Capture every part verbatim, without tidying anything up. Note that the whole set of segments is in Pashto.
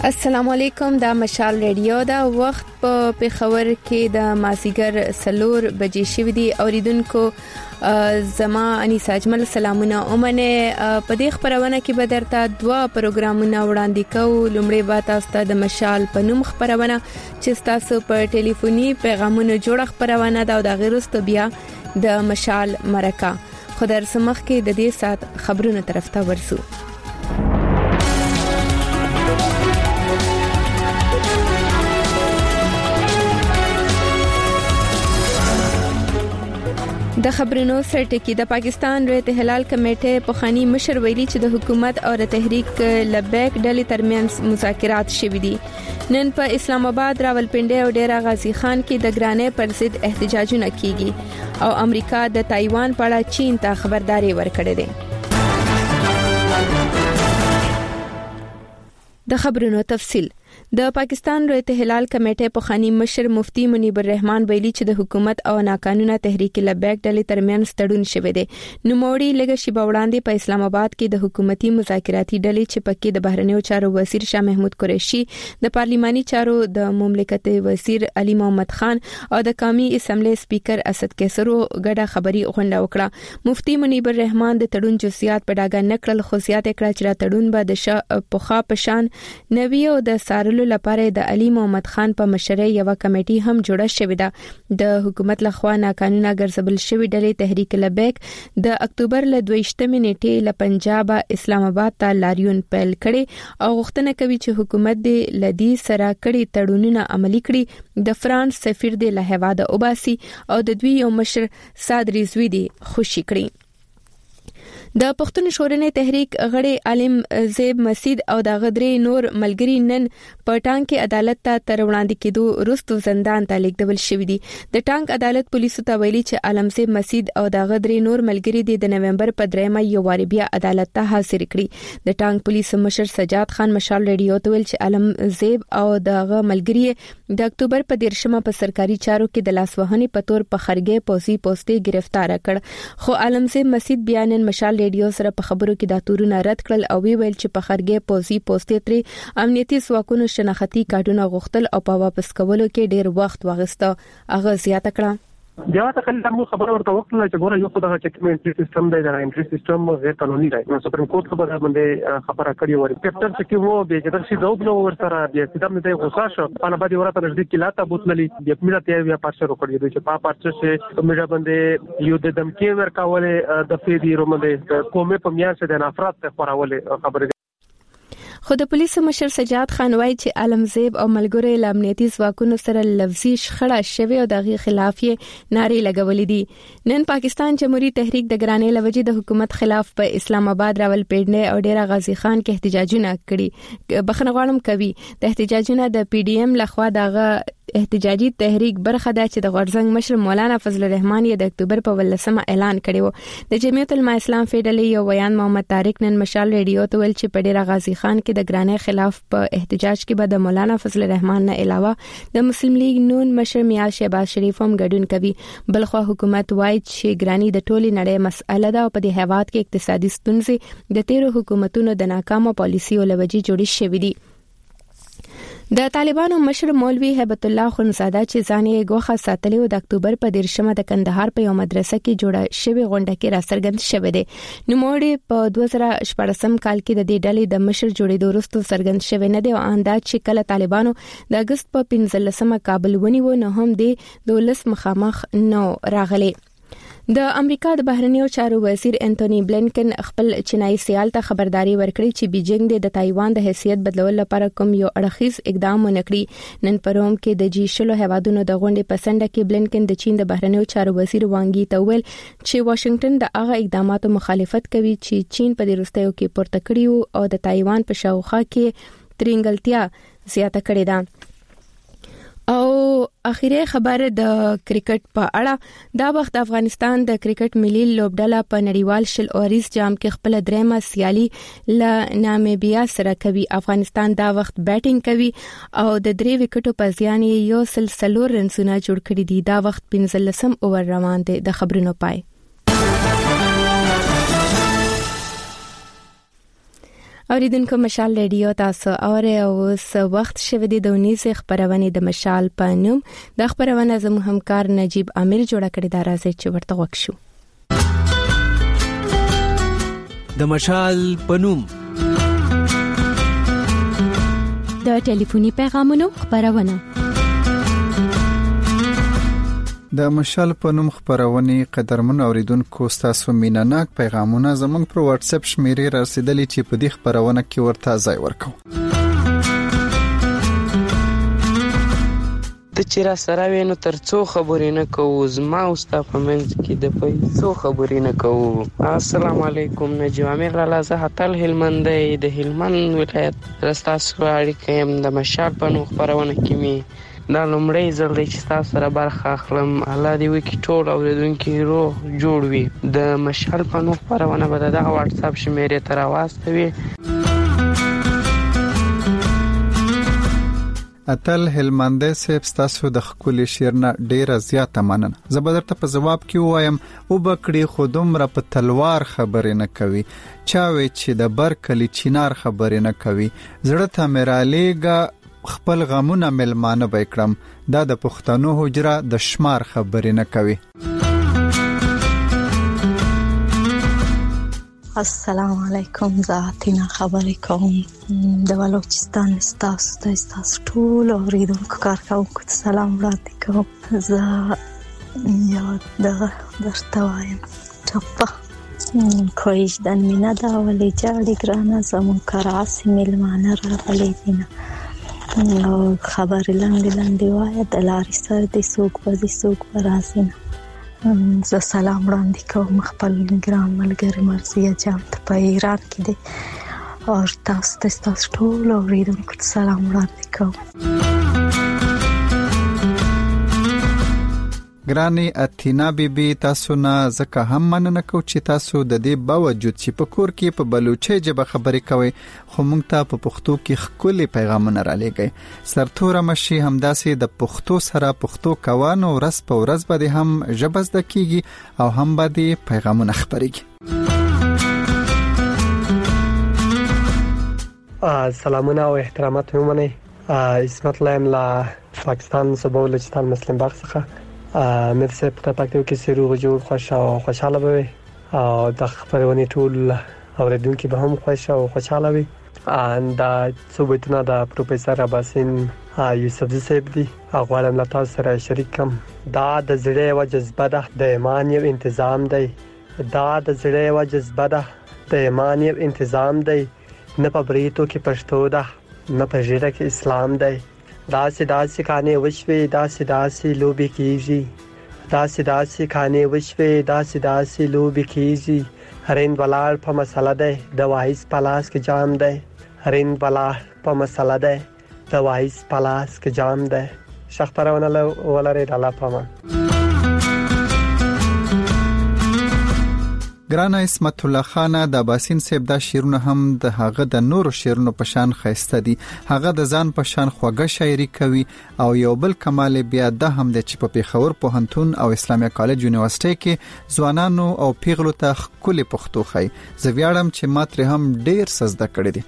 السلام علیکم، دا مشال ریډیو دا وخت په پیښور کې د مازیګر سلور بجې شوې دي. اوریدونکو زما انیسا اجمل سلامونه اومنه. په دې خبرونه کې به درته دوا پروګرامونه وړاندې کوو. لومړی به تاسو ته د مشال په نوم خبرونه چې تاسو په ټلیفوني پیغامونو جوړ خبرونه دا د غیرستو بیا د مشال مرکه. خو در سمخ کې د دې سات خبرونه طرف ته ورسو. د خبرونو سرټکی د پاکستان ریت هلال کمیټه په خاني مشر ویلي چې د حکومت او تحریک لبیک ډلې ترمنځ مذاکرات شوي دي. نن په اسلام آباد، راولپنډي او ډیرا غازی خان کې د ګرانې پر ضد احتجاجونه کیږي او امریکا د تایوان په اړه چین ته خبرداري ورکړې ده. د خبرونو تفصیل. د پاکستان ریت هلال کمیټه په خاني مشر مفتی منیب الرحمن ویلي چې د حکومت او ناقانونه تحریک لبیک ډلې ترمنځ تړون شوی دی. نوموړي لږ شی وړاندې په اسلام آباد کې د حکومتي مذاکراتي ډلې چې پکې د بهرنیو چارو وزیر شاه محمود قریشي، د پارلیماني چارو د مملکت وزیر علي محمد خان او د قومي اسمبلی سپیکر اسد کیسرو ګډه خبري غونډه وکړه. مفتی منیب الرحمن د تړون جزئیات په ډاګه نکړل، خو زیاته کړه چې تړون به د شاه پوخا پشان نوی او د سارلو لپاره د علي محمد خان په مشرۍ یو کمیټي هم جوړه شوې ده. د حکومت لخوا ناقانونه ګرځبل شوی ډلې تحریک لبیک د اکتوبر ل دویشتمې نیټې له پنجاب اسلام آباد ته لاریون پیل کړي او غوښتنه کوي چې حکومت د لدی سره کړي تړونونه عملي کړي. د فرانس سفیر د له هواده اوباسي او د دوی یو مشر سعد رضوی دی خوشی کړي. د پښتون ژغورنې تحریک غړي عالم زیب مسید او د غدري نور ملګری نن په ټانک کې عدالت ته تر وړاندې کېدو وروسته زندان ته لیږدول شوی دي. د ټانک عدالت پولیسو ته ویلي چې عالم زیب مسید او د غدري نور ملګری د نومبر په دریمه یو واری بیا عدالت ته حاضر کړي. د ټانک پولیس مشر سجاد خان مشال ریډیو ته ویل چې عالم زیب او دغه ملګری د اکتوبر په دیرشمه په سرکاري چارو کې د لاسوهنې په تور په خرګې پوسی پوسټي گرفتار کړ. خو عالم زیب مسید بیانن مشال ریډیو سره په خبرو کې د تورونه رد کړل او وی ویل چې په خرګې پوزي پوسټې تری امنیتي ځواکونو شناختی کارتونه غوښتل او په واپس کولو کې ډیر وخت واغسته. هغه زیاته کړه بیا ته کله موږ خبره ورته وکړه چې ګوره یو خدای چې کوم انټری سیستم دی دا انټری سیستم غیر قانوني دی. نو سپریم کورټ خبره باندې خبره کړې و ریپورټر چې وو به چې دغه دوه نو ورسره بیا سیستم نه دی غوسه شو په باندې ورته نږدې کې لاته بوتللی بیا ملت یې بیا پاتې وکړي چې په پاتې چې میډیا باندې یو د دمکې ورکاوله د فیدی رومنده کومه په میاشت د نفرت ته خوراوله خبره. خو د پولیسو مشر سجاد خان وایي چې عالم زیب او ملګری له امنیتي ځواکونو سره لفظي شخړه شوې او دغه خلاف یې نارې لګولې دي. نن پاکستان جمهوریت تحریک د ګرانې لوجې د حکومت خلاف په اسلام آباد، راولپنډي او ډیرا غازی خان کې احتجاجونه کړي. بخښنه غواړم کوي د احتجاجونه د پی ډی ایم لخوا دغه احتجاجي تحریک برخه ده چې د غورزنګ مشر مولانا فضل الرحمن یې د اکتوبر په ولسمه اعلان کړی و. د جمعیت العلماء اسلام فیډرالي یو ویان محمد طارق نن مشال ریډیو ته ویل چې په ډیرا غازی خان کې د ګرانې خلاف په احتجاج کې به د مولانا فضل الرحمن نه علاوه د مسلم لیگ نون مشر میاں شهباز شریف هم ګډون کوي. بلخو حکومت وایي چې ګرانی د ټولي نړۍ مسأله ده او په دې هیواد کې اقتصادي ستونزې د تیرو حکومتونو د ناکامو پالیسیو لوجې جوړې شوې دي. د طالبانو مشر مولوی هیبت الله خنزاده چې ځان یې ګوښه ساتلی و د اکتوبر په دیرشمه د کندهار په یو مدرسه کې جوړه شوې غونډه کې راڅرګند شوی دی. نوموړي په دوه زره شپږم کال کې د دې ډلې د مشر جوړېدو وروسته څرګند شوی نه دی او انداز چې کله طالبانو د اگست په پنځلسمه کابل ونیو نو هم د ولس مخامخ نو راغلي. د امریکا د بهرنیو چارو وزیر انټونی بلینکن خپل چینایي سیال ته خبرداري ورکړي چې بیجینګ د تایوان د حیثیت بدلول لپاره کوم یو اړخیز اقدام ونکړي. نن په روم کې د جی شلو هیوادونو د غونډې په سنډه کې بلینکن د چین د بهرنیو چارو وزیر وانګي ته ویل چې واشنگټن د هغه اقداماتو مخالفت کوي چې چین په دې وروستیو کې پورته کړی او د تایوان په شاوخوا کې ترنګلتیا زیاته کړې ده. او اخیری خبر د کرکټ په اړه دا وخت افغانستان د کرکټ ملي لوبډله په نړیوال شل اوریز جام کې خپل درېمه سیالي ل نامیبیا سره کوي. افغانستان دا وخت بیټینګ کوي او د درې وکټو په ځان یو سلسله رنونه جوړ کړي دي. دا وخت پنځلسم اوور روان دي. د خبرونو پای اوریدونکو مشال ریډیو تاسو اوره اوس وخت شوه د دونیزه خبرونه د مشال پانوم د خبرونه زمو همکار نجیب امیر جوړ کړی دا راځي چې ورته وښو د مشال پانوم د ټلیفوني پیغامونو خبرونه د مشال په نوم خبرونه قدرمن اوریدونکو تاسو میناناک پیغامونه زموږ پر واتس اپ شمیرې رسیدلې چې په دې خبرونه کې ورته ځای ورکو د چیرې سره وینو ترڅو خبرې نه کوو زما او ستا په منځ کې د پیسو خبرې نه کوو. السلام علیکم نجیب امیر لاله زه هتل هلمند د هلمند ولایت رستاسو اړیکې هم د مشال په نوم خبرونه کې می دا لومړی ځل دی چې تاسو سره برخه اخلم. الله دې وکړي ټول اوریدونکو روغ جوړ وي. د مشال په نوم خبرونه به د واتس اپ شمیرې تر واستوي. اتل هلمند سیب تاسو د خپل شیرنه ډیره زیاته مننه. زه به درته په جواب کې وایم او بکړي خودم را په تلوار خبرې نه کوي چاوي چې د برکلی چینار خبرې نه کوي زړه ته مرالیګه خپل غمونه ملمانه بکړم دا د پښتنو حجره د شمار خبرې نه کوي. السلام علیکم زاتینا خبرې کوم د بلوچستان استاسو ته استاسو ټول اوریدونکو کارکونکو ته سلام وړاندې کوم. زه یو د درته وایم ټپه کویشدن مینا دا ولې جاړي ګرانه زمو کراسی ملمانه راغلي دینه او خبر لاندې لاندې وای د لارې سر د سوق بزي سوق برازینه. زه سلام وړاندې کوم خپل ګران ملګری مرزیه جام ته په ایران کې دی او تاسو ته تاسو ټول اوریدونکو ته سلام وړاندې کوم. ګرانی اتینا بیبي تاسو نه زکه هم مننه کو چې تاسو د دې باوجود چې په کور کې په بلوچي ژبه خبرې کوي خو موږ ته په پښتو کې خولي پیغامونه را لېږي. سرتوره مشي همداسې د پښتو سره پښتو کوانو ورځ په ورځ باندې هم ژبه زده کیږي او هم باندې پیغامونه خبرېږي. سلامونه او احترامات ومنئ. اسمت لایم لا پاکستان صوبه بلوچستان مسلم باغ څخه مې څه په پاتې کې سیروغ جوړ خوش او خوشاله به او د خبرونه ټول اوریدونکو به هم خوش او خوشاله وي. ان دا څوبتونه د پروفیسور عباسین یوسف صاحب دی غواړم له تاسو سره شریک کوم. دا د زړه او جذبه ده د ایمان یو تنظیم دی. دا د زړه او جذبه ده د ایمان یو تنظیم دی. نه په بریتو کې پښتو ده نه په ژړه کې اسلام دی. داسې داسې کانې وشوي داسې داسې لوبي کیږي داسې داسې کانې وشوي داسې داسې لوبي کیږي. هرین بلال په مسله ده د وایس پلاس کې جام ده. هرین بلال په مسله ده د وایس پلاس کې جام ده. شخبرونه ولري د الله پامان. ګران اسمت الله خان د باسین سیب دا شیرونه هم د هغه د نورو شیرونو په شان خسته دي. هغه د ځان په شان خوږه شاعري کوي او یو بل کمال بیا د هم د چې په پیښور پوهنتون او اسلامي کالج یونیورسيټي کې ځوانانو او پیغلو ته خولي پښتو خي. زه ویاړم چې ماتره هم ډیر سزده کړې دي.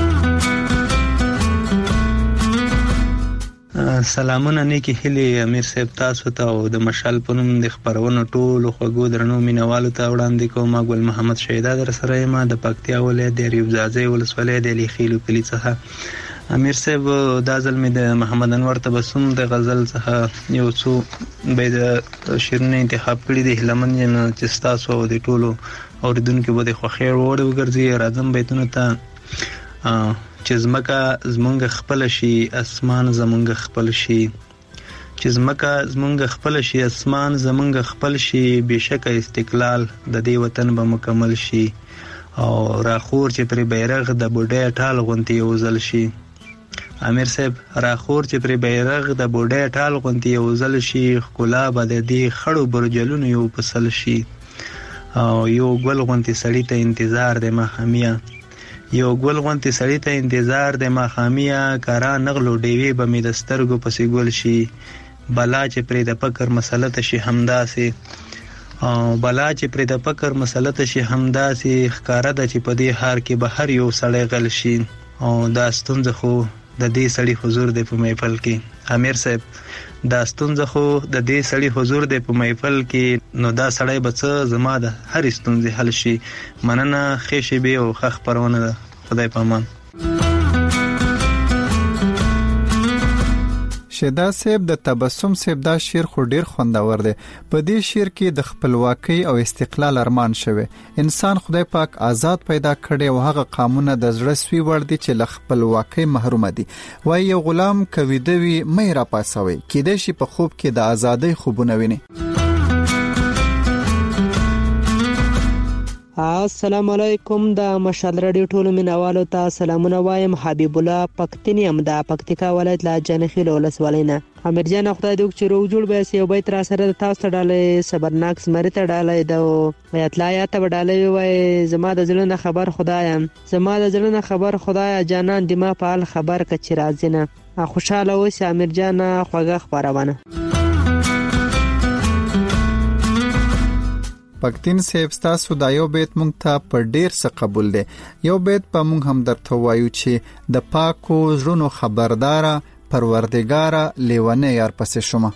سلامونه نیکی هلی امیر صاحب تاسو ته او د مشال په نوم د خبرونو ټول خوږو درنو مینوالو ته وړاندې کوم. ګل محمد شهیدا در سره ما د پکتیا ولایت د ریوب زازي ولسوالۍ د لیخیلو کلی څخه. امیر صاحب دا ځل مې د محمد انور تبسم د غزل څخه یو څو به د شیرینه انتخاب کړی د هلمند چې تاسو او د ټولو اوریدونکو به د خوخیر وړ وګرځي. راځم بیتونه ته چې زمکه زمونږ خپل شي اسمان زمونږ خپل شي چې زمکه زمونږ خپل شي اسمان زمونږ خپل شي بشک استقلال د دې وطن به مکمل شي او راخور چې پر بیرغ د بوډۍ ټال غونتی وزل شي. امیر صاحب راخور چې پر بیرغ د بوډۍ ټال غونتی وزل شي خلا به د دې خړو برجلونو یو پسل شي او یو ګل غونتی سړی ته انتظار د مخامیا یو ګل غونتی سړی ته انتظار د مخامیا کارا نغلو ډیوی به می د سترګو پسې ګل شي بلا چې پرې د فکر مسله ته شي همداسې او بلا چې پر د فکر مسله ته شي همدا سي ښکارا د چې په دې هار کې به هر یو سړی غل شي او دا ستونزه خو د دې سړي حضور دی په محفل کې امیر صاحب دا ستونزه خو د دې سړي حضور دی په محفل کې نو دا سړی به څه زما د هر ستونزې حل شي مننه خېشي به او خخ پرونه ده خدای په امان شیدا صاحب د تبسم صاحب دا شعر خو ډیر خوندور دی په دې شعر کې د خپلواکۍ او استقلال ارمان شوی انسان خدای پاک آزاد پیدا کړي او هغه قانون د زړه سوي ور دي چې ل خپلواکۍ محروم دي وای یو غلام کوي دوی مې را پاسوي کېدې شي په خوب کې د ازادۍ خوبونه ویني السلام علیکم د مشال رادیو ټولو مینوالو ته سلامونه وایم حبیب الله پکتینیم د پکتیکا ولایت لا جنخیل ولسوالینا امیر جان خدای دې چې روغ جوړ به سی او بیت را سره تاسو ته ډالې صبرناک سمری ته ډالې د آیت لا آیت ډالې وای زما د زړه نه خبر خدایم زما د زړه نه خبر خدایا جانان دما په حال خبر ک چې راځنه خوشاله اوس امیر جان خوږه خبرونه پکتین صاحب تاسو دا یو بیت مونږ ته په ډیر څه قبول دی یو بیت په مونږ هم درته وایو چې د پاکو زړونو خبردارا پروردګارا لیونه یار پسې شوم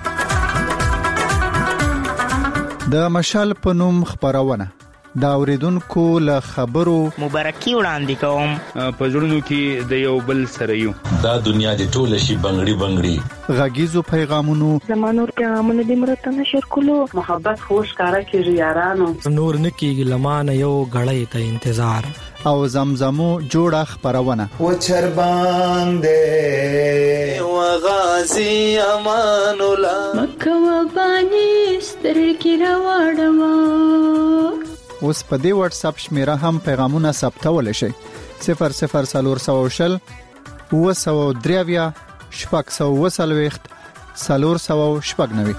د مشال په نوم خبرونه دا اوریدونکو له خبرو مبارکي وړاندې کوم په ژوندونو کې د یو بل سره یو دا دنیا د ټوله شي بنگړي بنگړي غږیزو پیغامونو زمانور پیغامونه د مرته نشر کولو محبت خوش کارا کیږي یارانو نور نکیږي لمانه یو غړې ته انتظار او زمزمو جوړه خبرونه و چربان دې و غازی امان الله مکه و بانی ستر کی راوړم اوس په دې واتس اپ شمیره هم پیغامونه ثبتول شي صفر صفر سلور سو شل و سو دریویا شپږ سو وسلويخت سلور سو شپږ نوي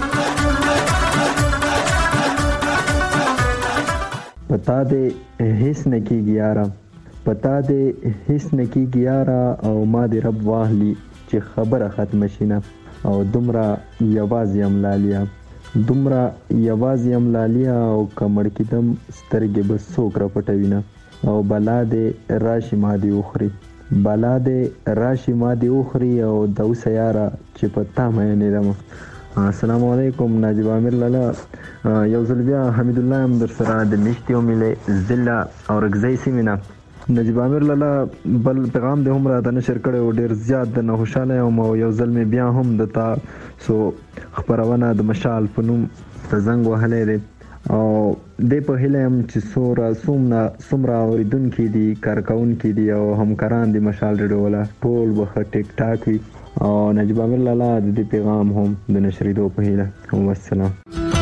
پتا دې هیڅ نکیږي یارا پتا دې هیڅ نکیږي یارا او ما دې رب واهلی چې خبره ختم شینه او دمرا یوازې املالیا دومره یوازې املالیا او کمړ کېدم سترګې به څوک راپټوینه او بلا دې راشي ما دې وخوري بلا دې راشي ما دې وخوري او د اوسه یاره چې په تا مینې لرم السلام علیکم ناجب عامر لالا یو ځل بیا حمید الله هم در سره د میشتي او ملي ضلع او رګزی سیمې نه نجیب عامر لالا بل پیغام دې هم را د نشر کړی او ډېر زیات د نه خوشحاله یم او یو ځل مې بیا هم د تا سو خپرونه د مشال په نوم ته زنګ وهلی دی او دې په هیله یم چې څومره څومره څومره اورېدونکي دي کارکوونکي دي او همکاران دي مشال ریډیو والا ټول به ښه ټیک ټاک وي او نجیب عامر لالا د دې پیغام هم د نشرېدو په هیله والسلام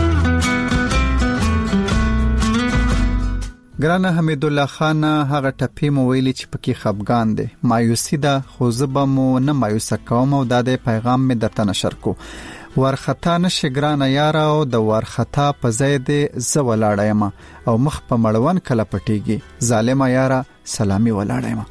ګرانه حمید الله خان هغه ټپی مو ویلي چې پکې خفګان دي مایوسی ده خو زه به مو نه مایوسه کوم او دا د پیغام مې درته نشر کو ورخطا نشي ګرانه یاره او د ورخطا په ځای دې زه ولاړه یم او مخ په مړون کله پټیږي ظالمه یاره سلامي ولاړه یم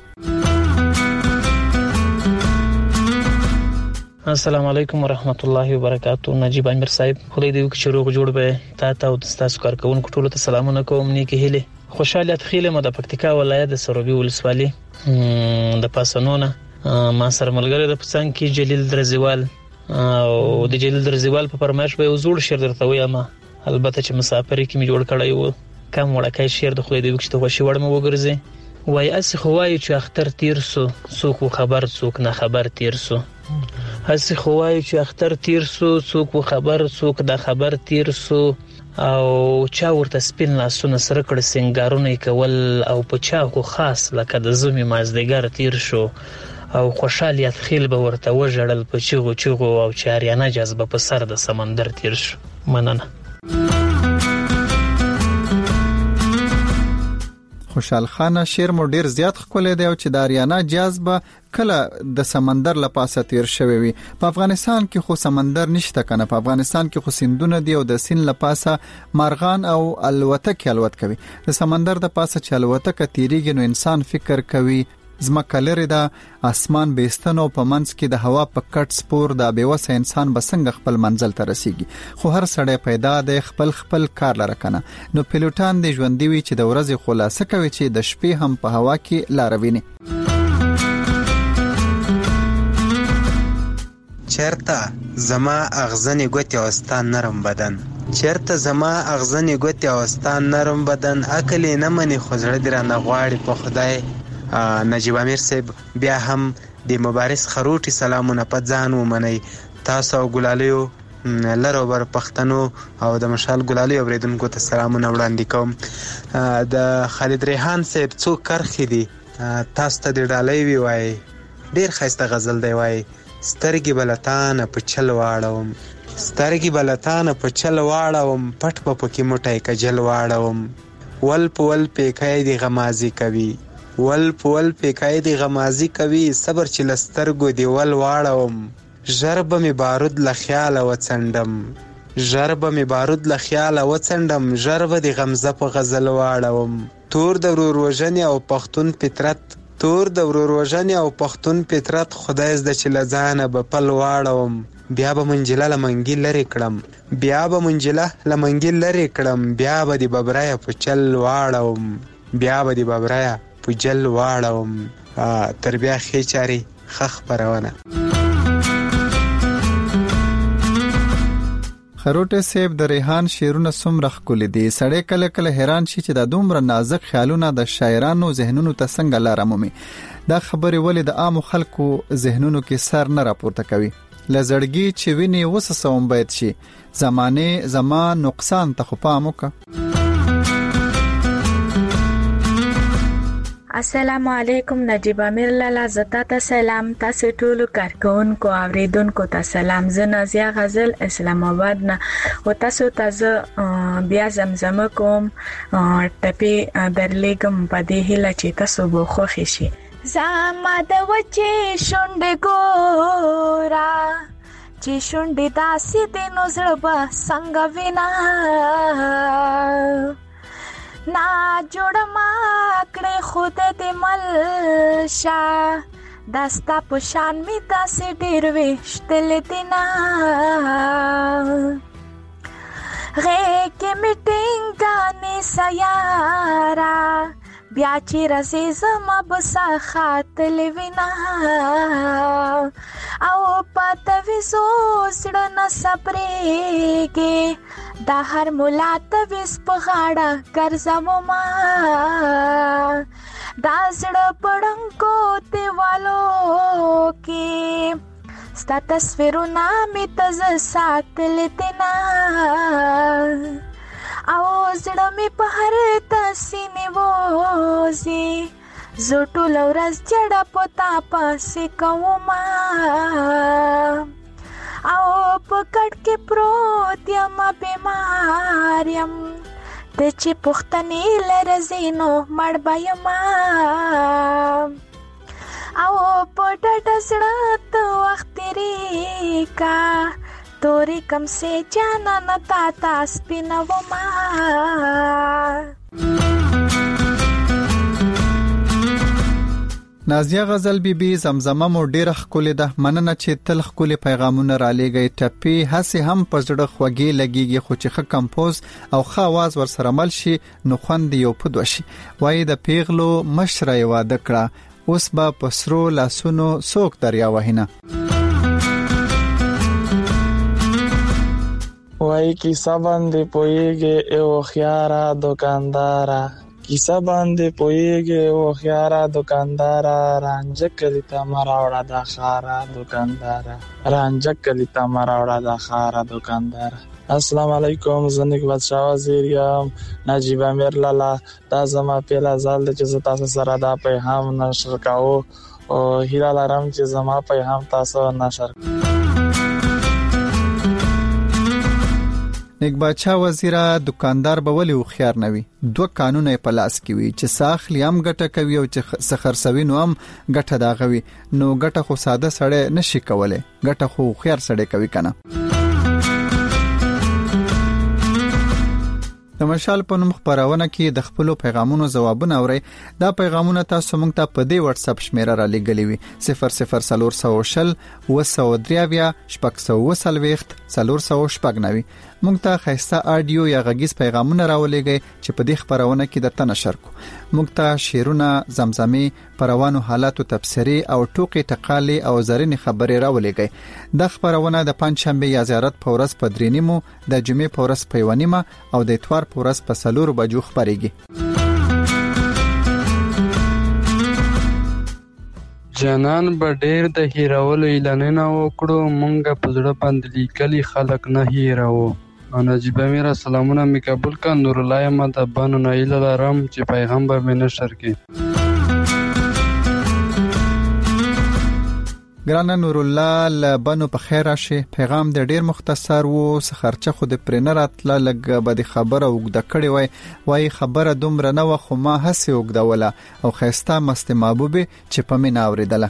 السلام علیکم ورحمت الله وبرکاتہ نجیب امیر صاحب خدای دې وکړي چې روغ جوړ به تا ته او تاسو کارکونکو ټولو ته سلامونه کوم نیکی هیله خوشاله تخیله مو د پکتیکا ولایت د سروبي ولسوالۍ د پاسنونه ما سره ملګری د پڅنګ کې جلیل درزیوال او د جلیل درزیوال په فرمایش به وزور شعر درته وایم البته چې مسافر کې می جوړ کړی وو کم وړکای شعر د خدای دې وکړي ته خوشي وړم وګرځي وای اس خوای چې اختر تیر سو څوک خبر څوک نه خبر تیر سو اس خوای چې اختر تیر سو څوک خبر څوک د خبر تیر سو او چا ورته سپین لاسونه سره کړ سنگارونه کول او په چا خو خاص لکه د زمي مازدګر تیر شو او خوشالي تخیل به ورته وژړل په چغو چغو او چاریانه جذبه په سر د سمندر تیر شو مننه خوشحال خان شعر مو ډیر زیات خپل دی او چې داریانا جذبه کله د سمندر لپاسه تیر شوی وي په افغانستان کې خو سمندر نشته کنه په افغانستان کې خو سیندونه دی او د سین لپاسه مارغان او الوتکې الوت کوي د سمندر د پاسه چې الوتکه تیریږي نو انسان فکر کوي زمکه لري د اسمان بیستنو په منځ کې د هوا په کټ سپور د بیوسه انسان بسنګ خپل منزل ته رسیږي. خو هر سړی پیدا د خپل خپل کار لره کنه. نو پیلوټان د ژوندۍ وي چې د ورځې خلاصه کوي چې د شپې هم په هوا کې لار ویني. چرته زما اغزنې ګوتې او ستا نرم بدن، چرته زما اغزنې ګوتې او ستا نرم بدن، عقل یې نه مني خو زړه دې رانه غواړي په خدای. نجیب امیر صاحب بیا هم د مبارز خروټي سلامونه په ځان ومنئ. تاسو او ګلالیو لر او بر پښتنو او د مشال ګلالیو اوریدونکو ته سلامونه وړاندې کوم. د خالد ریحان صاحب څو کرښې دي تاسو ته د ډالۍ وی وای، ډیر ښایسته غزل دی وای. سترګې بلتانه په چل واړوم، سترګې بلتانه په چل واړوم، پټ په پکې موټی کجل واړوم. ول په ول پیکای دی غمازي کوي، ول په ول پیکای دی غمازي کوي، صبر چې لسترګو دی ول واړوم. ژر به مې بارود له خیاله وڅنډم، ژر به مې بارود له خیاله وڅنډم، ژر به د غمزه په غزل واړوم. تور د ورور وژنې او پښتون فطرت، تور د ورور وژنې او پښتون فطرت، خدای زده چې له ځانه به پل واړوم. بیا به منجله له منګي لرې کړم، بیا به منجله له منګي لرې کړم، بیا به د ببریه په چل واړوم، بیا به د ببریه په جل واړوم. تر بیا ښې چارې ښه خپرونه. خروټه صاحب د ریحان شعرونه څومره ښکلي دي. سړی کله کله حیران شي چې د دومره نازک خیالونه د شاعرانو ذهنونو ته څنګه لار مومي. دا خبرې ولې د عامو خلکو ذهنونو کې سر نه راپورته کوي. لزړګي چې ویني وسسوم باید شي، زمانه زمان نقصان ته خو پام وکړه. السلام علیکم نجیب امیر لالا، زتا ته سلام. تاسو ټول کارکونکو اوریدونکو ته سلام. زه نازیه غزل اسلام آباد نه او تاسو ته بیا زمزمه کوم، ټپی درلېږم په دې هیله چې تاسو به خوښ شي. زما د وچې شونډې ګوره چې شونډې داسې دي نو زړه به څنګه وینا نا جوړ ما کړې خود دې ملشا، دستا په شان می داسې ډېر ویشتل دینا، غېږې مې ټینګانې سیاره، بیا چې رځې زما به سا خاتلې وینا، او پته وي زو زړه نه صبرېږي، دا هر ملا تویس په غاړه ګرځومه، دا زړه پړنګو دیوالو کې ستا تصویرونه مې تازه ساتلې دینا، او زړه مې په هر تسینې وځي، زه ټوله ورځ جړه په تا پسې کومه، او په کټ کې پروت یم بیمار یم، د چې پوښتنې لرځي نو مړ به یم، او په ډډه زړه ته وخت تېرېږه، تورې کم سې جانانه تا ته سپینومه. نازیه غزل بی بی زمزمه مو ډیره ښکلې ده. مننه چې تل ښکلې پیغامونه را لېږئ. ټپي هسې هم په زړه خوږې لګېږي، خو چې ښه کمپوز او ښه اواز ورسره مل شي نو خوند یو په دوه شي. وایي د پیغلو مشره یې واده کړه، اوس به په سرو لاسونو څوک دریا وهینه. وایي کیسه باندې پوهېږې ای هوښیاره دوکانداره، کیسه باندې پوهېږې ای هوښیاره دوکانداره، رانجه کلي ته مه راوړه دا ښاره دوکانداره، رانجه کلي ته مه راوړه دا ښاره دوکانداره. السلام علیکم، زه نکبت شاه وزیر یم. نجیب امیر لالا، دا زما پیله ځل دی چې زه تاسو سره دا پیغام نشر کوو، او هیله لرم چې زما پیغام تاسو نشر کړئ. نیک بادشاه وزیره، دکاندار به ولې هوښیار نه وي؟ دوه قانونه یې په لاس کې وي چې ساخلی هم ګټه کوي او چې سخرسوي نو هم ګټه داغوي. نو ګټه خو ساده سړی نشي کولی، ګټه خو هوښیار سړی کوي کنه. د مشال په نوم خبرونه کې د خپل پیغامونو ځوابونه اوري. دا پیغامونه تاسو موږ ته په دې واتس اپ شمیره را لګلې وي صفر صفر صفر صفر وسو دریاویا شپږ سو وسلويخت صفر صفر شپږ نوي. موږ ته خاصه آډیو یا غږیز پیغامونه راولېږئ چې په دې خبرونه کې درته نشر کو. موږ ته شعرونه، زمزمې، پروانو حالاتو تفسیری او ټوکې ټقالې او زرینې خبرې راولېږئ. د خبرونه د پنځشنبه یا زیارت په ورځ په درې نیمو، د جمعې په ورځ په یو نیمه او د اتوار په ورځ په څلورو بجو خبرېږي. جانان به ډېر د هیرولو اعلانونه وکړو، مونږه په زړه باندې لیکلي خلک نه هیرو. نجیب امیر سلامونه می قبول کا. نور الله ما د بانو نایل لرم چې پیغمبر مې نشر کې. ګران نور الله لبنو په خیر راشي. پیغام د ډیر مختصر وو، خرچه خود پرنر اتله لګ به د خبره وګد کړي وای وای خبره دومره نه و خو ما هسه وګدوله او خيستا مست محبوبه چې په مینا اوریدله.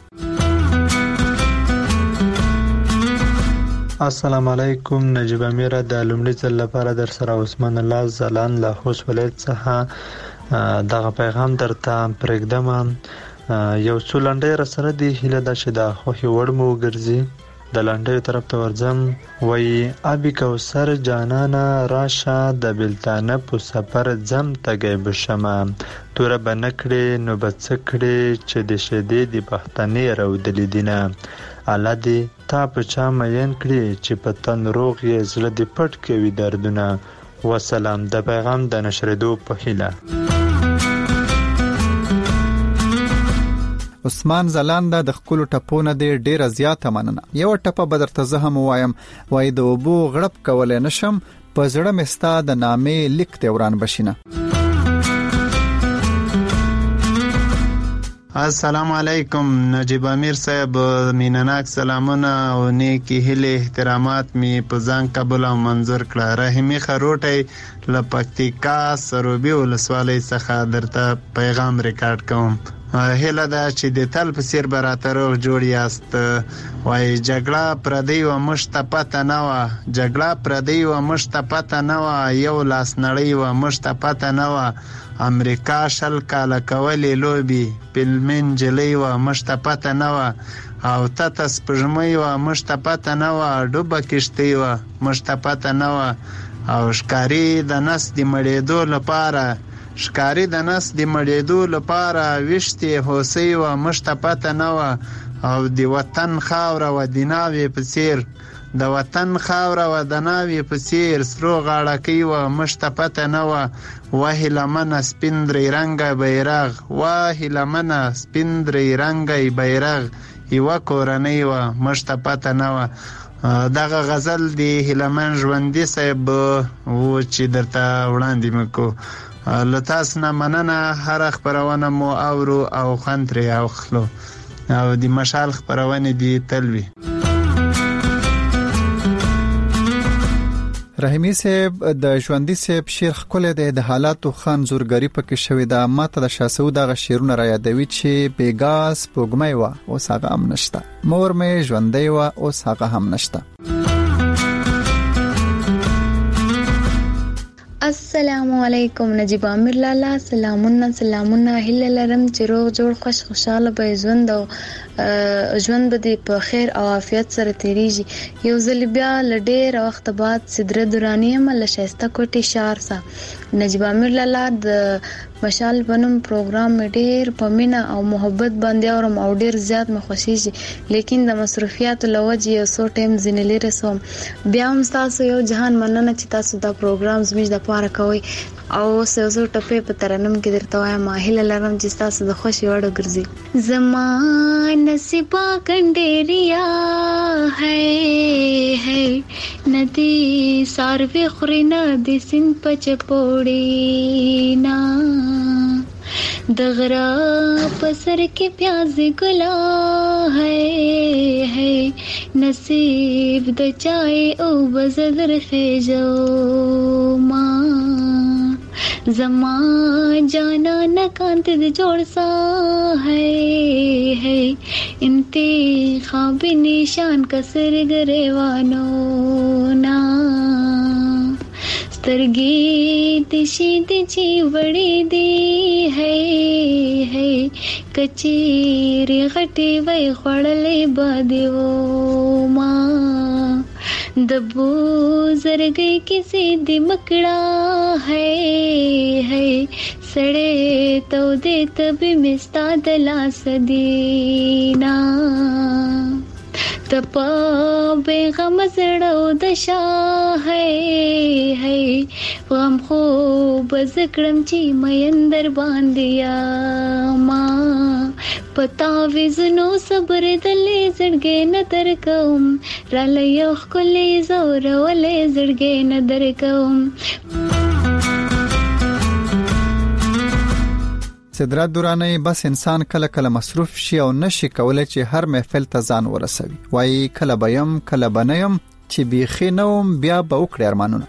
السلام علیکم. نجیب امیر د لومړي ځل لپاره در سره عثمان الله زلان له خوست ولایت څخه دغه پیغام درته پرېږدم. یو څو لنډۍ را سره دی، هیله ده چې د خوښې وړ مو وګرځي. د لنډیو طرف ته ورځم. وایي ابي کوثر جانانه راشه د بلتانه په سفر ځم تږی بشمه، توره به نه کړې نو به څه کړې چې د شیدې د پښتنې راودلې دینه. الله دې تا په چا مین کړي چې په تن روغ یې زړه دې پټ کوي دردونه. وسلام. د پیغام د نشریدو په هیله. عثمان زلاندا د خپل ټپونه د ډیره زیاته مننه. یو ټپه بدرته زه هم وایم، وای د وبو غړپ کولای نشم، په زړه مستا د نامې لیک ته وران بشینه. السلام علیکم. نجیب امیر صاحب مینناک سلامونه او نیکی هیله احترامات می په ځان قبول او منظور کړه. رحیمی خروټی لپکتیکا سروبي ولسوالۍ څخه درته پیغام ریکارډ کوم. هیله ده چې د تل په سیر براتر جوړ یاست. وای جګړه پردی و مشت پته نه و، جګړه پردی و مشت پته نه و، یو لاس نړۍ و مشت پته نه و. امریکا شل کاله کولې لوبي پلمن جلی و مشت پته نه و، او تته سپږمۍ و مشت پته نه و، ډوبه کشتۍ و مشت پته نه و. او ښکاری د نس د مړېدو لپاره ښکاری د نس د مړېدو لپاره وشتې هوسۍ و مشت پته نه و. او د وطن خاوره و د ناوې په څیر، د وطن خاوره و د ناوې په څیر، سرو غاړکۍ و مشت پته نه و. وهې لمنه سپین درې رنګه بیرغ، وهې لمنه سپین درې رنګه بیرغ، یوه کورنۍ و مشت پته نه و. دغه غزل د هیلمن ژوندي صاحب و چې درته وړاندې مکو. له تاسو نه مننه. هر خبرونه مو اورو او خوند ترې اخلو او د مشال خبرونه دي تل وي. رحیمی صاحب د ژوندي صاحب شعر خپل د حالاتو خان زورګری پکې شوی دا ماته د شاسو دغه شعرونه را یادوي چې بیګاس پوګمای و او ساغه هم نشته، مور مې ژوندۍ و او ساغه هم نشته. السلام علیکم. نجیب امیر لالا سلامونه سلامونه. هیله لرم چې روغ جوړ خوش خوشاله به ژوند او ژوند به په خیر او عافیت سره تیریږي. یو ځل بیا لډیر وخت بعد صدره دورانی مل شایسته کوټی شهر سا. نجیب امیر لالا د مشال بنم پروګرام ډیر په مینا او محبت باندې اورم او ډیر زیات مې خوشیږي، لیکن د مصروفیات لوجه یو څو ټیم ځینې لري سوم. بیا هم تاسو یو جهان مننه چې تاسو دا پروګرام زموږ د پاره کوي او سه زو ټپه په ترنم کې درته وایم. ماهله لرم چې تاسو د خوشي وړو ګرځي. زما نصیبا کنډریا ہے ہے ندی ساروی خرینا د سین پچ پوڑی نا، دغرا پسر کے پیاز گلا ہے ہے نصیب د چائے او بزدر خیجو ماں زما جانا نکانت د جوړ سا ہے ہے انتخاب نشان کسر گریوانو نا سترګې د شي د چی وړې دی هي هي کچېری غټي وای خړلې بادیو ما د بو زرګي کسی د مکړه ہے ہے سړې تو دې تب مستا د لاس دینا تپ بیغم زړو د شاه ہے ہے غم خو بزکړم چې مېندر باندې یا ما پتا وزنو صبر دلې زړګې نه در کوم را لې خلې زور ولې زړګې نه در کوم. صدرات دورانه بس انسان کله کله مصروف شي او نشي کولای چې هر محفل ته ځان ورسوي. وای کله بیم کله بنیم چې بیخي نوم بیا به وکړي ارمانونه.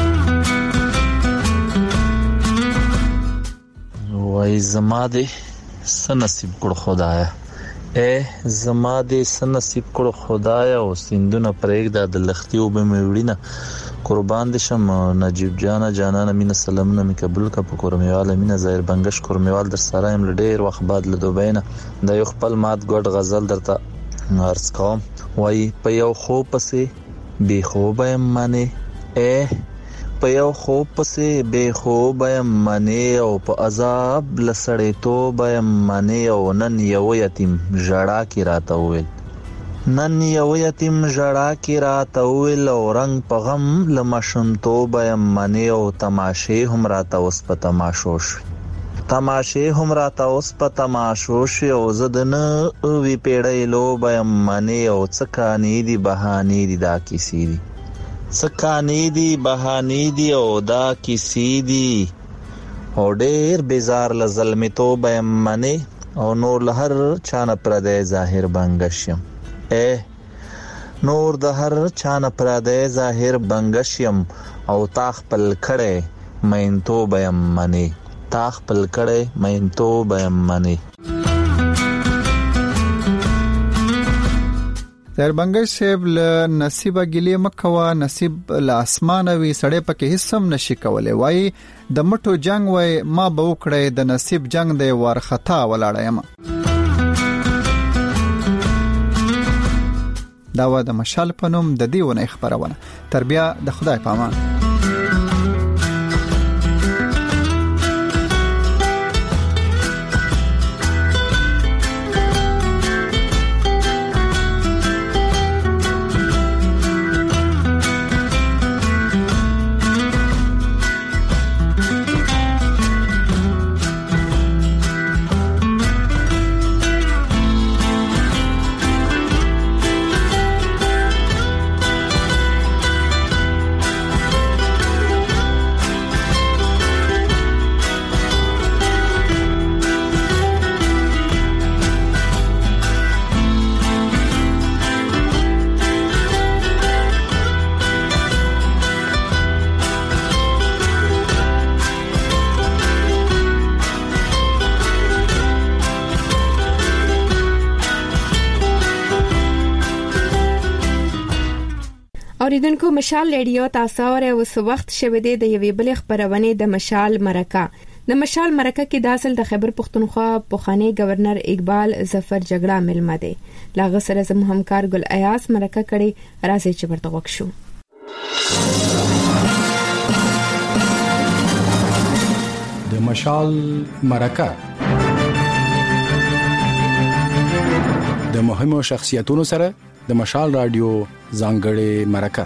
وای زما دې سنصیب کړ خدایا اے زما دې سنصیب کړ خدایا او سیندونه پرېږده د لختیو به مېوړینه قربان دي شم نجیب جانا جانانه مين سلامونه می قبول کا پکورمیواله مين زایر بنگش کورمیوال در سره ام لډیر وخت بعد له دوبینه د یو خپل مات ګډ غزل درته ارز کوم. وای په یو خو پسې بے خوبه معنی اے په یو خو پسې بے خوبه معنی او په عذاب لسړې تو به معنی او نن یو یتیم ژړا کی راته ویل نن یو یتیم ژړا کی راته ویل او رنگ په غم لمشم تو به معنی او تماشه هم راته اوس په تماشو شو تماشه هم راته اوس په تماشو شو او زدن وی پیړې لو به معنی او څکانی دی بهانی دی دا کیسی دی څکانی دی بهانی دی او دا کیسی دی او ډیر بیزار لظلم تو به معنی او نور لهر چانه پر د ظاهر بنگشم اے نور د هر چانه پر د ظاهر بنگشم او تاخ پل کړه مین تو به معنی تاخ پل کړه مین تو به معنی. در بنگش صاحب له نصیب ګلې مکوا نصیب له اسمانه وی سړې پکې هیڅم نشي کولای. وای د مټو جنگ وای ما به وکړې د نصیب جنگ دی ورختا ولاړم. دا و د مشال پنوم د دیونه خبرونه تربیه د خدای پامان. اوریدونکو مشال ریډیو تاسو اوره اوس وخت شوه دی د یوې بل خبرونه د مشال مرکه د مشال مرکه کې د اصل د خیبر پختونخوا پوخانی گورنر اقبال ظفر جګړه ملمه دی. لاغه سره زمو همکار ګل ایاس مرکه کړي راځي چې ورته وښو. د مشال مرکه د مهمو شخصیتونو سره د مشال رادیو ځانګړې مرکه.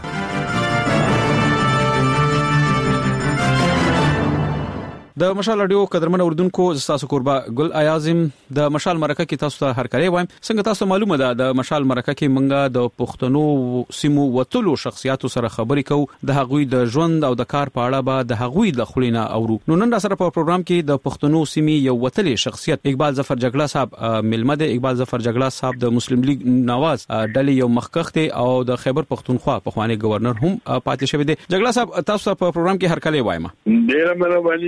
د مشال رادیو قدرمن اوردونکو تاسو قربا ګل ایازم د مشال مرکه کې تاسو ته هر کړی وایم. څنګه تاسو معلومه ده د مشال مرکه کې منګه د پښتنو سیمو وتلو شخصیتو سره خبرې کوو د هغوی د ژوند او د کار په اړه به د هغوی د خلینا اورو. نو نن سره په پروګرام کې د پښتنو سیمې یو وتلې شخصیت اقبال ظفر جګړه صاحب ملمه ده. اقبال ظفر جګړه صاحب د مسلم لیگ نواز ډلې یو مخکخ ته او د خیبر پښتونخوا په خوانی گورنر هم پاتې شوی دی. جګړه صاحب تاسو په پروګرام کې هر کله وایم. ډیره مهرباني دي، شکر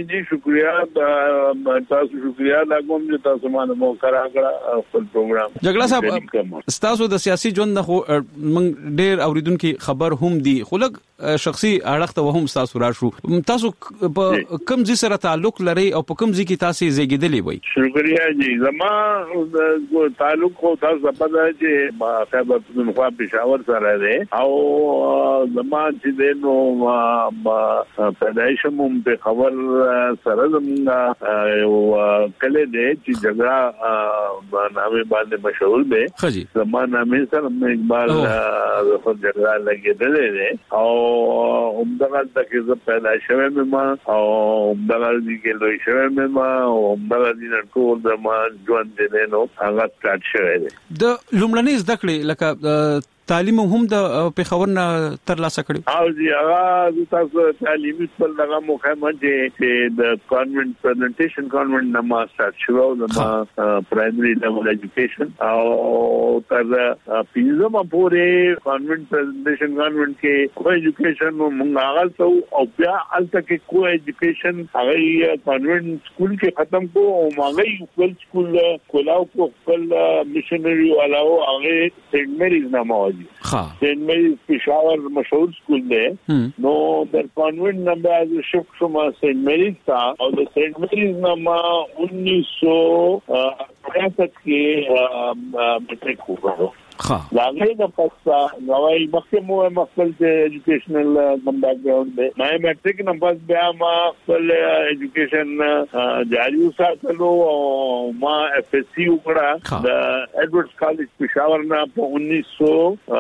شکریا تاسو شکریا دا کوم چې تاسو باندې مو کراغړه خپل پروګرام جګړه صاحب تاسو د سیاسي ژوند نه موږ ډېر اوریدونکو خبر هم دي خو لږ شخصي اړخ ته هم تاسو راشو تاسو په کوم ځای سره تعلق لري او په کوم ځای کې تاسو زیږیدلې وي؟ شکریا جی زما تعلق خو تاسو په دې چې ما خیبر پختونخوا پېښور سره ده او زما چې نو ما پیدایش مم په خبر سره زمونږ یو کله دې چې جګړه نامې باندې مشهور ده زما نامې سره اقبال ظفر جګړه لګېدلې ده او همدغه تکي زه پیدا شوم ما او همدغه دي کې لوي شوم ما او همدغه دي ټول د ما ژوند دې نو هغه سٹارټ شوی دی د لومړنۍ زده کړې لکه تعلیم هم د پیښور نه تر لاسه کړی او جی هغه تاسو تعلیمي خپل دغه مخه چې د کانونټ پریزنټیشن کانونټ نه ما سٹارټ شو د پرایمري لیول ایجوکیشن او تر پیزما پورې کانونټ پریزنټیشن کانونټ کې کو ایجوکیشن مونږ هغه ته او بیا الته کې کو ایجوکیشن هغه کانونټ سکول کې ختم کو او ماغه خپل سکول کولاو کو خپل میشنری والاو هغه سینټ میریز نامه ها سینټ میریز پېښور مشهور سکول دی نو د کانونټ نه بعد شفت شوم سینټ میریز تا او د سینټ میریز نامه انیس سو پچاس کې میټریک وکړو ها لاغې د پستا نوای مخکمو مخکل چې ایجوکیشنل کم بیک ګراوند دی ما میټریک نمبر بیا ما خپل ایجوکیشن جاری وساتلو او ما اف اس سی وکړه د ایډورډز کالج پېښور نه په انیس سو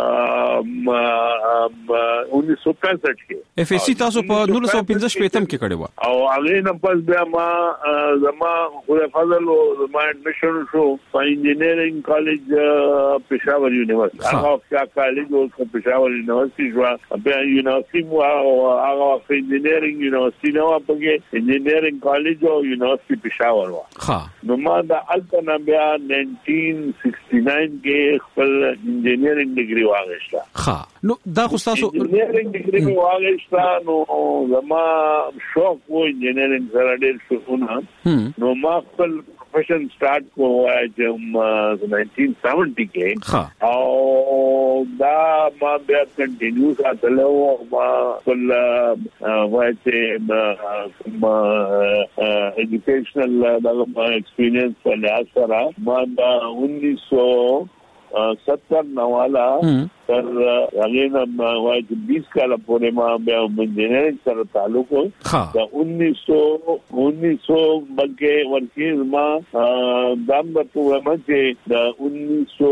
انیس سو پینسٹھ کې اف اس سی تاسو په نولس سو پنځه شپږم کې کړی و او هغه نمبر بیا ما زما خدای فضل او ما ایڈمیشن شو په انجینیرینګ کالج پېښور یونیورسيټي هغه کالج او پېښور یونیورسيټي جوړه بیا یونیورسيټي مو هغه انجینیرینګ یونیورسيټي نو په انجینیرینګ کالج او یونیورسيټي پېښور و ها نو ما د التنا بیا نائنټین سکسٹی نائن کې خپل انجینیرینګ ډیګري واغښته ها نو دا خو تاسو انجینیرینګ ډیګري واغښته نو زما شوق و انجینیرینګ سره ډېر شوقونه نو ما خپل پروفیشن سٹارټ کوو چې نائنټین سیونٹی کې او دا ما بیا کنټینیو ساتلو ما خپل وای چې ما ایجوکیشنل دا ایکسپیرینس په لحاظ سره ما دا انیس سو ستر نوالا تر هغه نه وای چې بیس کاله پورې ما بیا انجینیرینګ سره تعلق و دا انیس سو انیس سو بلکې ورکې ما دام په ومه چې دا انیس سو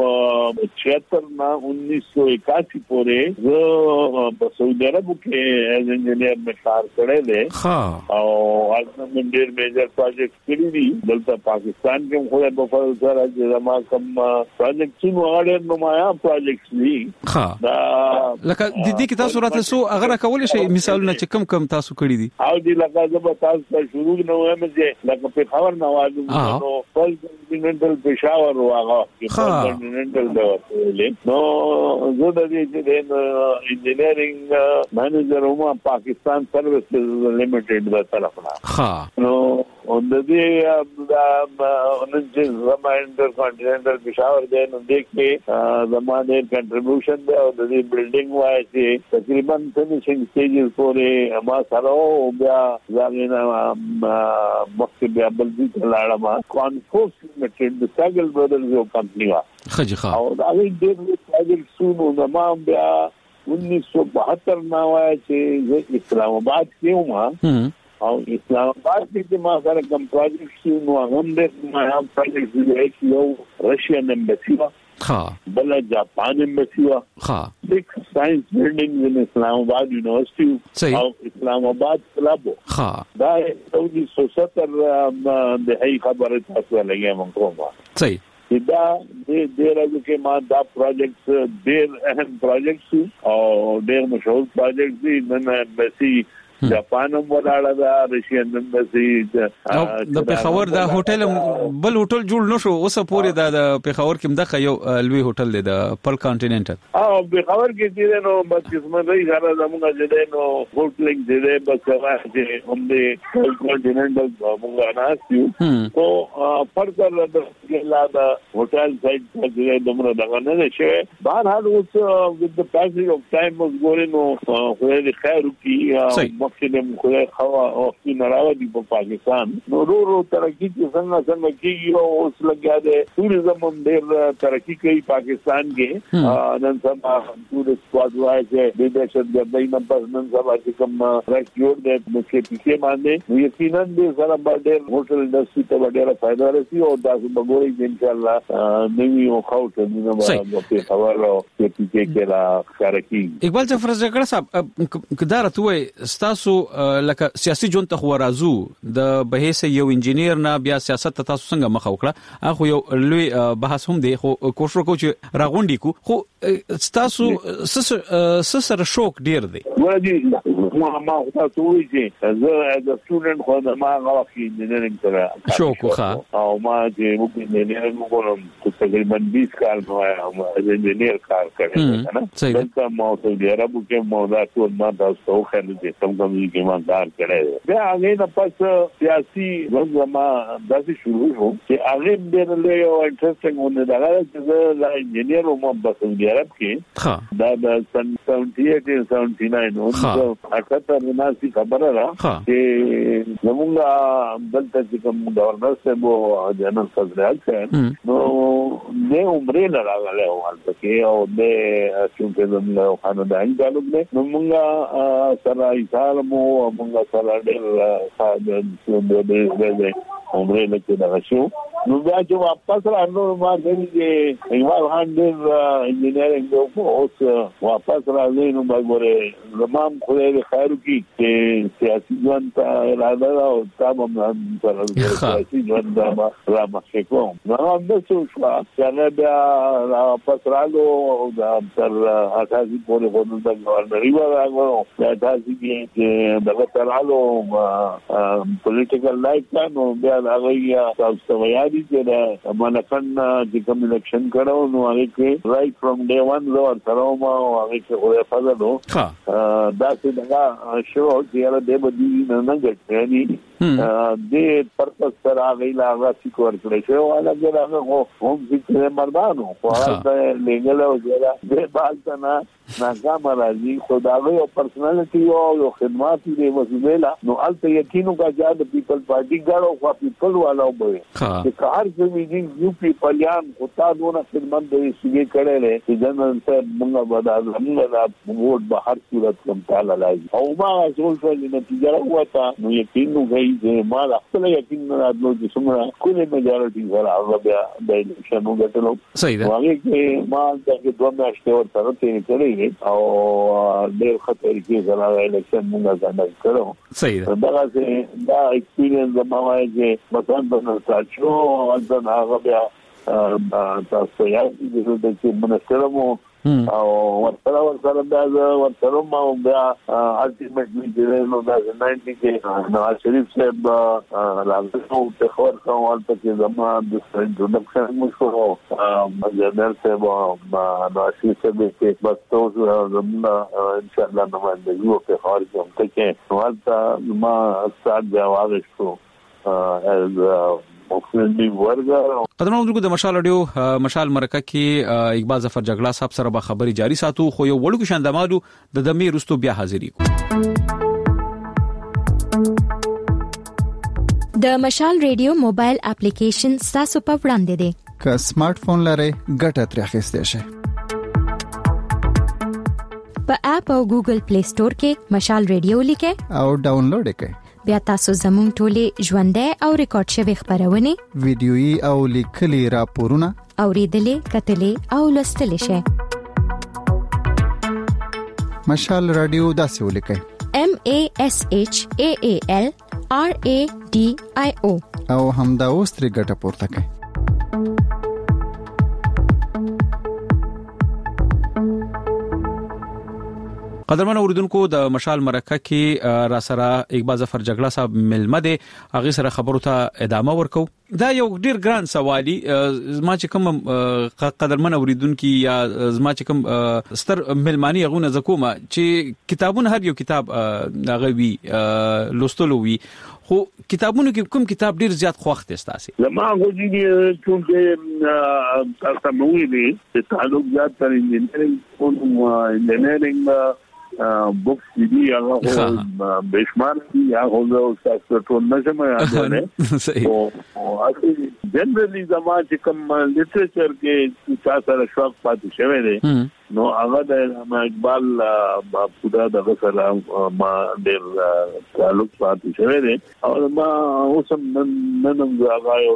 چھہتر نه انیس سو اکاسی پورې زه په سعودي عرب کې ایز انجینیر مې کار کړی دی او هغه من ډېر میجر پروجیکټ کړی دي دلته پاکستان کې خو په فضل سره چې زما کوم پروجیکټ څو اړ نمایا پروجیکټ ها دا لکه د دې کې تاسو راته سو هغه کول شي مثالونه چې کم کم تاسو کړی دي او دې لکه زه تاسو ته شروع نه وایم چې لکه په خبر نه واجو نو فل کانټیننټل پېښور واغه کانټیننټل دا نو زه د دې د انجینیرینګ مانیجر وم پاکستان سروسز لیمیټډ د طرف نه ها نو د دې دا نن چې زما انټر کانټیننټل پېښور دی نو دې کې زما د کنټریبیوشن دی او د دې بلډینګ وای چې تقریبا فینیشینګ سټیجز پورې ما سره او بیا ځانونه مخکې بیا بل دې لاړم کانفورس میټډ د ساګل برادرز یو کمپنی وا خجي خا او دا دې ساګل سونو ما بیا انیس سو بہتر ما وای چې اسلام آباد کې وم او اسلام آباد کې ما سره کوم پروجیکټ نو هغه دې ما هم پروجیکټ دی یو رشین ایمبسی وا ها بل جاپان ایمبسی وا ها بig science buildings in Islamabad University او اسلام آباد کلب ها دا د سو ستر د هي خبره تاسو لګي مونږ کومه صحیح دا د دې راځي کې ما دا پروجیکټ ډېر اهم پروجیکټ او ډېر مشهور پروجیکټ دي نن ایمبسی جاپان هم ولاړه ده، رشین امبسی د پیښور د هوټل بل هوټل جوړ نشو اوس پورې د پیښور کې مدخه یو لوی هوټل دی د پل کانټیننټل. او پیښور کې چې نو بس قسمه دی غره زموږ چې نو هوټلینګ دی بس چې هم دې پل کانټیننټل موږ ناسیو او فردر د لا د هوټل سایت چې دمره دغه نه شي. بهر اوس with the passage of time was going نو خو دې خیر کی مخکې خو خوا او په نړۍ دی په پاکستان نو ورو ورو ترقی چې څنګه څنګه کیږي او اوس لګیا دی ټوریزم هم ډېر ترقی کوي پاکستان کې. نن سبا ټورست سکواډ وایي چې د دهشت ګردۍ نه پس نن سبا چې کوم راک جوړ دی نو کې پیسې باندې یقینا دې سره ډېر هوټل انډستری ته ډېر فائدہ رسي او تاسو به ګورئ چې ان شاء الله نوی او خوته نو به په خبر او چې پیسې کې را کارکی. اقبال جعفر جګړه صاحب کدارت وای ستاسو لکه سیاسي جون ته خو راځو د بهیس یو انجینیر نه بیا سیاست ته تاسو څنګه مخ وکړه اخو یو لوی بحث هم دی خو کوشش وکړو چې راغونډي کو خو ستاسو سس سره شوق ډیر دی. ولې ما ما تاسو وایي چې زه د سټوډنټ خو د ما غواخي انجینرینګ سره شوق خو او ما چې موږ انجینرینګ کوم تقریبا بیس کال نو از انجینیر کار کړی نه څنګه ما اوس د عربو کې موضوع ټول ما تاسو خو دې سم کوم کې ما کار کړی بیا هغه نه پس سیاسي وځما داسې شروع شو چې هغه ډېر له یو انټرېسټینګ ونه دا چې زه انجینیر وم په سعودي عرب کې دا د سن سبعة وسبعين نو اکثر ناس خبره را چې زمونږ دلته چې کوم گورنر صاحب او جنرال سکرټری نو د عمرې نه راغله او حالت کې او د چې زمونږ خاندان تعلق دی نو موږ سره ایثار مو موږ سره ډېر ساده څه د عمرې لکه دا شو نو بیا چې واپس راغلو ما دې ایوال هاندل انجینرینګ او اوس واپس راغلی نو باندې زمام خو دې خیر کی چې سیاسي ځوان ته اراده او تمام سره سیاسي ځوان دا را مخکې کوم نو هم د څه شو چې بیا واپس راغلو او دا تر اساسي پورې ورته د گورنري راغلو دا تاسو کې دغه ترالو پولیټیکل لایف نو بیا هغه یا تاسو وایي چې مالکن چې کوم الیکشن کړو نو هغه کې رائټ فرام ډے ون زو سره ما هغه کې خو فضل نو دا چې دا شو چې هغه د بدی نه غټنی د پرپس سره هغه لا غاښ کور کړی شو هغه هغه هم چې مردانو خو هغه لیګل او جلا د بالتنا ناکام راځي خدای او پرسنالټي او خدمات دې وسیله نو البته یقینو کا جاد پیپل پارټي ګاړو خو پیپل والا وبوي چې کار کوي دې یو پیپل یان او تا دونه خدمت دې سګي کړي له چې جنرال صاحب موږ بدل موږ لا ووټ به هر صورت کوم تعالی لازم او ما ټول ټول نتیجه وتا نو یقینو کوي چې ما خپل یقین نه راځو چې څومره کومه میجارټي سره هغه بیا د الیکشن وګټلو صحیح ده هغه کې ما دغه دوه میاشتې ورته تیر کړی او ډېر خطر کې زراعي الیکشن موږ ځان کړو صحیح ده دا چې دا ایکسپیرینس د ما وایي چې مثلا په تاسو او هغه بیا تاسو یې د دې چې منسترمو او ورسره ورسره دا ورسره ما بیا الټیمیټلی د نو دا ناینټي کې نواز شریف صاحب راځو ته خبر کوم چې زموږ د انټروډکشن مو شو جنرال صاحب نواز شریف صاحب کې بس تاسو زموږ ان شاء الله نو باندې یو په خارج هم ته کې نو حالت ما استاد جواب شو از قدرمن اورونکو د مشال اډیو مشال مرکه کې اقبال ظفر جګړه صاحب سره به خبري جاری ساتو خو یو وړو کې شاندامالو د دمه رستو بیا حاضرې د مشال ریډیو موبایل اپلیکیشن تاسو په وړاندې دی که سمارټ فون لرئ ګټه ترې اخیستئ شئ په اپ او ګوګل پلی سٹور کې مشال ریډیو لیکه او ډاونلوډ کړئ بیا تاسو زموږ ټولې ژوندۍ او ریکارډ شوی خبرونه ویډیويي او لیکلي راپورونه اوریدلې کتلې او لوستلې شئ مشال رادیو داسې ولیکئ M A S H A A L R A D I O او همدا اوس ترې ګټه پورته کړئ قدرمن اوریدونکو د مشال مرکه کې را سره اقبال ظفر جګړه صاحب ملمه دي هغه سره خبرو ته ادامه ورکو. دا یو ډیر ګران سوالي زما چې کوم قدرمن اوریدونکو یا زما چې کوم ستر ملمانی غو نه زکوما چې کتابونه هر یو کتاب هغه وی لوستلو وی خو کتابونو کې کوم کتاب ډیر زیات خوښ دي تاسو؟ زما غوږی چې تاسو مو ویلي چې تعلق زیات تر انجینرینګ او انجینرینګ بوکس دي هغه بشمار دي هغه تاسو ټول نشم یادونه صحیح او اصلي جنرالي زما چې کوم لټریچر کې تاسو سره شوق پاتې شوی دی نو هغه د اقبال په دغه سره ما ډېر تعلق پاتې شوی دی او ما اوسم نن نن هغه یو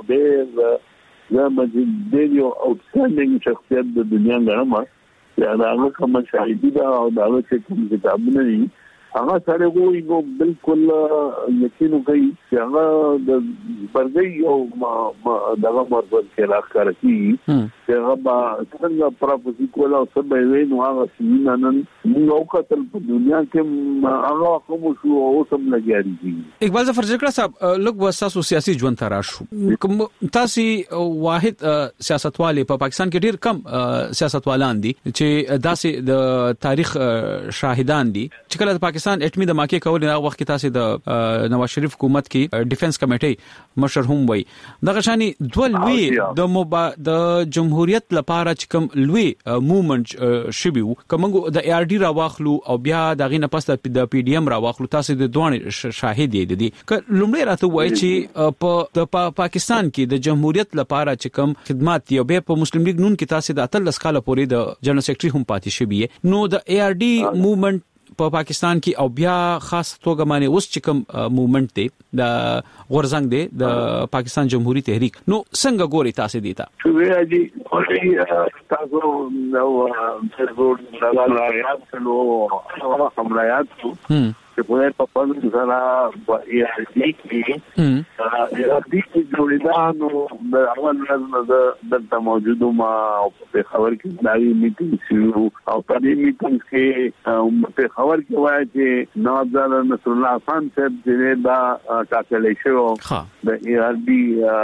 ډېر زما د یو اوټستانډینګ شخصیت د دنیا غنما یا هغه کوم شاهدی دا او دا چې کوم کتابونه دي هغه سره وایي نو بالکل یقین کوي چې هغه د برګي او دغه مربوط کې راځي چې هغه څنګه پروپوزي کوله او څه به وي نو هغه سینه نن موږ کتل په دنیا کې هغه کوم شو او سم لګیږي. اقبال ظفر جګړه صاحب لږ وساسو سیاسي ژوند ته راشو کوم تاسو واحد سیاستوال په پاکستان کې ډیر کم سیاستوالان دي چې داسې د تاریخ شاهدان دي چې کله د پاکستان اټمی د ماکي کول نه وخت کې تاسو د نواز شریف حکومت کې ډیفنس کمیټي مشر هم وای دغه شانی دولوي د موبا د جمهوریت لپاره چې کوم لوی موومنت شبيو کومګو د ای ار ډي راواخلو او بیا دغه نه پس د پی ډی ام راواخلو تاسو د دوه شاهد یې دي ک لومړی راته وای چې په د پاکستان کې د جمهوریت لپاره چې کوم خدمات یو به په مسلم لیگ نون کې تاسو د اتل سکاله پورې د جنرال سیکریټري هم پاتې شوی نو د ای ار ډي موومنت په پاکستان کې او بیا خاص توګه باندې اوس چې کوم موومنت دی د غورزنګ دی د پاکستان جمهوریت تحریک نو څنګه ګوري تاسو دیتا شوې دي اوري تاسو نو څنګه دا رايات نو هغه عملیات چې په په پاندو سره په ای ار ډي کې ای ار ډي کې جوړیدانو د اول ورځ د موجودو ما په خبر کې دایي میټینګ شو او په دې میټینګ کې په خبر کې وایي چې نواب نصر الله خان صاحب چې دا ټاکلې شو د ای ار ډي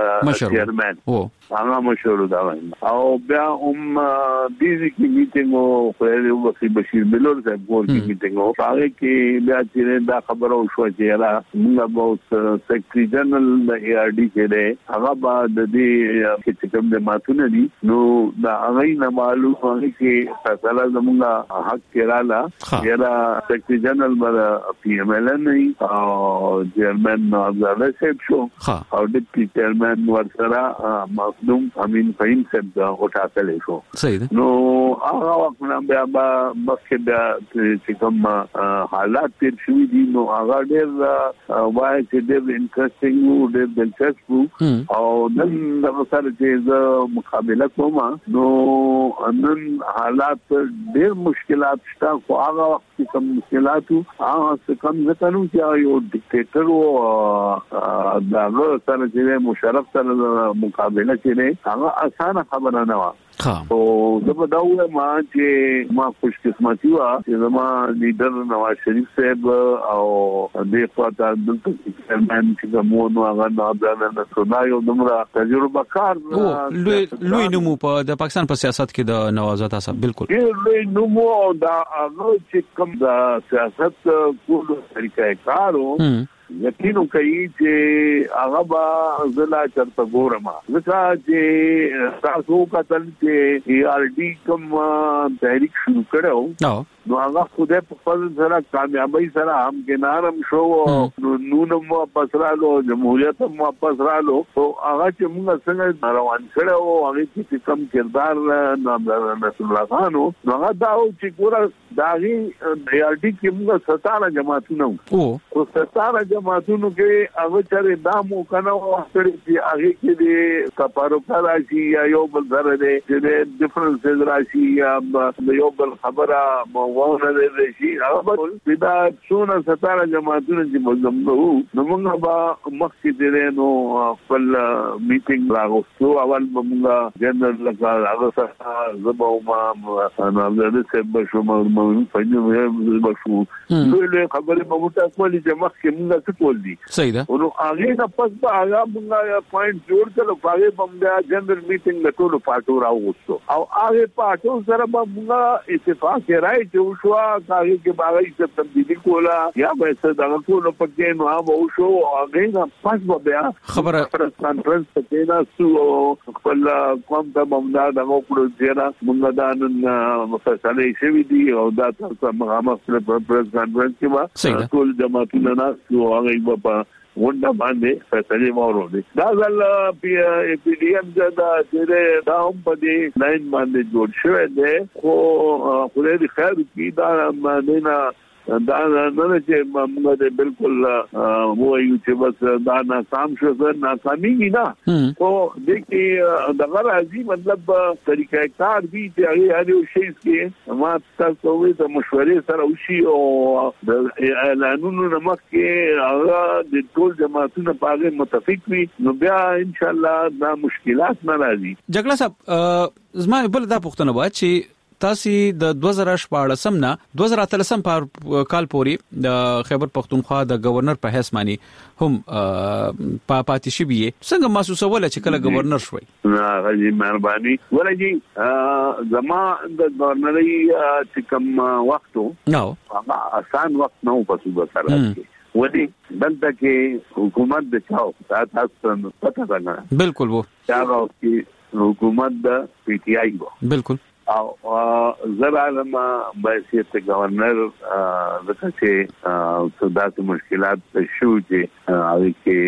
چیرمن هغه مشور دا او بیا هم دې کې میټینګ او خو وخت بشیر بلور صاحب ګور کې میټینګ او هغه کې بیا چې دا خبره وشو چې را موږ به سیکریټری جنرال د ای ار ډي کې ده هغه بعد دې چې کوم د ماتونه دي نو دا هغه نه معلومه کې فیصله زموږه حق کړاله یا سیکریټری جنرال باندې پی ایم ال نه او چیرمن نواب صاحب شو او ډیپټي چیرمن ورسره مخدوم امین فهیم صاحب او ټاکل شو نو هغه وخت نه بیا مخکې د چې کوم حالات تیر شوي دي نو هغه ډېر وایي چې ډېر انټرېسټینګ وو ډېر دلچسپ او نن د سره چې زه مقابله کوم نو نن حالات ډېر مشکلات شته خو هغه وخت کې کوم مشکلات هغه څه کم نه کړو چې یو ډیکټیټر وو دغه سره چې مشرف سره مقابله کړي هغه اسانه خبره نه و او زه دا وایم چې ما خوش قسمتي و چې زما لیډر نواز شریف صاحب او د خواته دلته چیرمن چې مو نو هغه نابرانه نسونه یو دومره تجربه کار لوی لوی نمو په د پاکستان په سیاست کې د نواز تاسو بالکل لوی نمو دا هغه چې کوم د سیاست کولو طریقې کارو یقینو کوي چې هغه با زلا چرته ګورم ځکه چې تاسو کتل چې ای ار ډي کوم تحریک شروع کړو نو هغه خوده په خپل سره کامیابی سره هم کنارم شو نو نو مو پسرالو جمهوریت مو پسرالو او هغه چې موږ څنګه روان کړو هغه چې کوم کردار نو رسول الله خانو نو هغه دا چې ګور داغي ای ار ډي کې موږ ستاره جماعتونه او ستاره جماعتونو کې هغه چې دا مو کنه وختري چې هغه کې دي کپارو راشي یا یو بل سره دي چې ډیفرنس راشي یا یو بل خبره وونه دې شي هغه پیدا څونه ستاره جماعتونه چې مزمنو نو موږ به مخکې دې نو خپل میټینګ راغوستو اول موږ جنرال لکه هغه سره زبو ما انا د څه بشو مې پنځه بشو له خبرې په موټه کولې چې مخکې موږ څه کول دي صحیح ده نو هغه د پس به هغه موږ پوینټ جوړ کړو هغه باندې جنرال میټینګ له ټولو پارټو راغوستو او هغه پارټو سره به موږ اتفاق راي چې شو هغه کې باغې څه تبدیلی کولا یا به څه دا ټول په کې نو هغه شو هغه د پس به بیا خبره کانفرنس کې دا سو خپل کوم ته باندې دا وکړو چې موږ دا نن مفصله شي دی او دا تاسو مغامره پر پرز کانفرنس کې ما ټول جماعتونه ناسو هغه په ونده باندې فیصله مورو دي دا ځل پی پی ډی ایم دا چې دا هم په دې لاین باندې جوړ شوی دی خو خو دې خیر کی دا باندې نه دا نه چې موږ دې بالکل وایو چې بس دا ناکام شو زه ناکامي نه او دې کې دا راځي مطلب طریقې کار دي چې هغه هر شي کې ما تاسو وې د مشورې سره وشي او د اعلانونو نمک کې هغه د ټول جماعتونو په اړه متفق وي نو بیا ان شاء الله دا مشکلات نه راځي. جګړه صاحب زما بل دا پوښتنه و چې تاسو د دوه زره شپږ نه دوه زره اتلسم کال پورې د خیبر پختونخوا د گورنر په حیث مانی هم په پاتې شي بي څنګه محسوسه ولا چې کله گورنر شوي؟ نه غلي مهرباني ولې زما د گورنري چې کوم وختو نو آسان وخت نه و په صوبه سره ودي دلته کې حکومت د چاو تاسو پته ده بالکل وو چاو کې حکومت د پی ټ آی وو بالکل او زرا ما بحثیت گورنر دغه چې صدات مشکلات شو چې هغه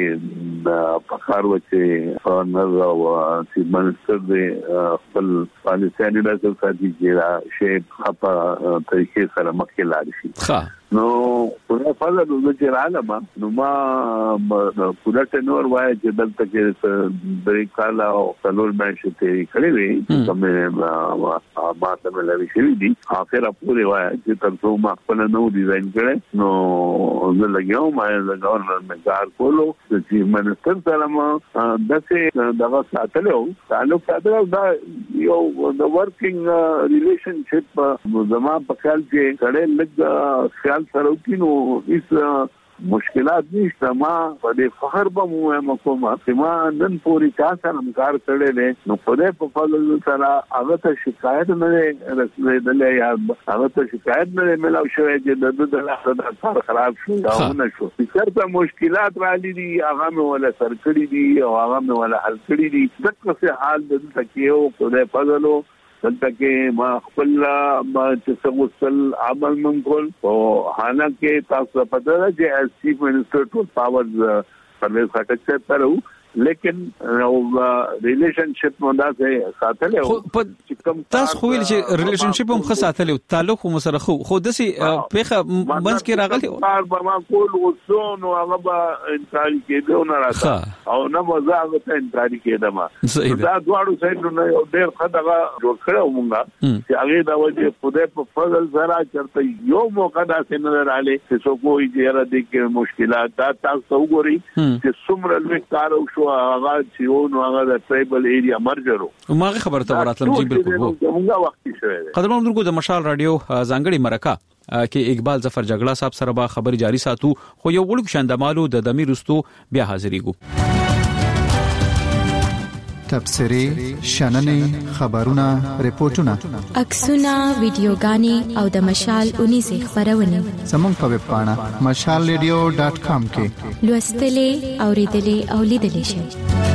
کې په کار وچه گورنر او چې منستر د خپل پالیسي نه د ساتي چې شی په طریقې سره مخکې لاړ شي نو په فضل د جرالما نو ما پوره ټنور وای چې دلته کې د کالا او څلور مېشته تیری کړې وي کومه ما ته ملي شي دي اخر پورې وای چې تاسو ما خپل نو ډیزاین کړې نو زه لګیاو ما د گورنر مګار کولو چې منستر سره ما دغه دغه ساتلو تعلق ساتلو دا یو د ورکینګ ریلیشنشپ زما په خیال کې کړه لږ خیال سره کینو اس مشکلات نشته ما په دې فخر به مو مکوما چې ما نن پوری چا سره کار کړل نو په دې په فضل سره هغه ته شکایت نه رسېدلې یا هغه ته شکایت نه ملاو شوې چې د دغه د کار خراب شو دا نه شو چې مشکلات راځي دي هغه مې ولا سر کړی دي او هغه مې ولا حل کړی دي دغه څه حال د تکیو په دې فضلو دلته کې ما خپل ما چې څنګه عمل منکول او حالانکه تاسو په دغه چې چیف منسٹر ټول پاورز پرویز خټک څخه ترو لیکن ریلیشنشپ مونږه سره ساتلې او تاسو خو ویل چې ریلیشنشپ هم خاصاتلې تعلق هم سره خو خو دسي پیخه منځ کې راغلی او په ما کول وسون او هغه به انتقال کېدو نه راځه او نه مزه هغه ته انتقال کېده ما دا دواړو سایډونو نه یو ډېر خدغه جوړ کړو مونږه چې هغه دا وجه خدای په فضل سره چرته یو موقع دا څنګه رااله چې څوک وایي چې را دي کې مشکلات دا تاسو وګورئ چې څومره لوی کار او هغه چې نو هغه د ټریبل ایریا مرجرو ما خبر ته وراتلم جی بالکل موږ وخت شوه قدرمن درګو د مشال رادیو ځانګړي مرکه کې اقبال ظفر جګړه صاحب سره با خبر جاری ساتو خو یو وړو شاندمالو د دمیر رستو بیا حاضرېګو تبصری شننې خبرونه ریپورتونه عکسونه ویډیوګانې او د مشال اونې زی خبرونه زموږ په ویب پاڼه مشال ریډیو ډاټ کام کې لوستلې اوریدلې او لیدلې شئ.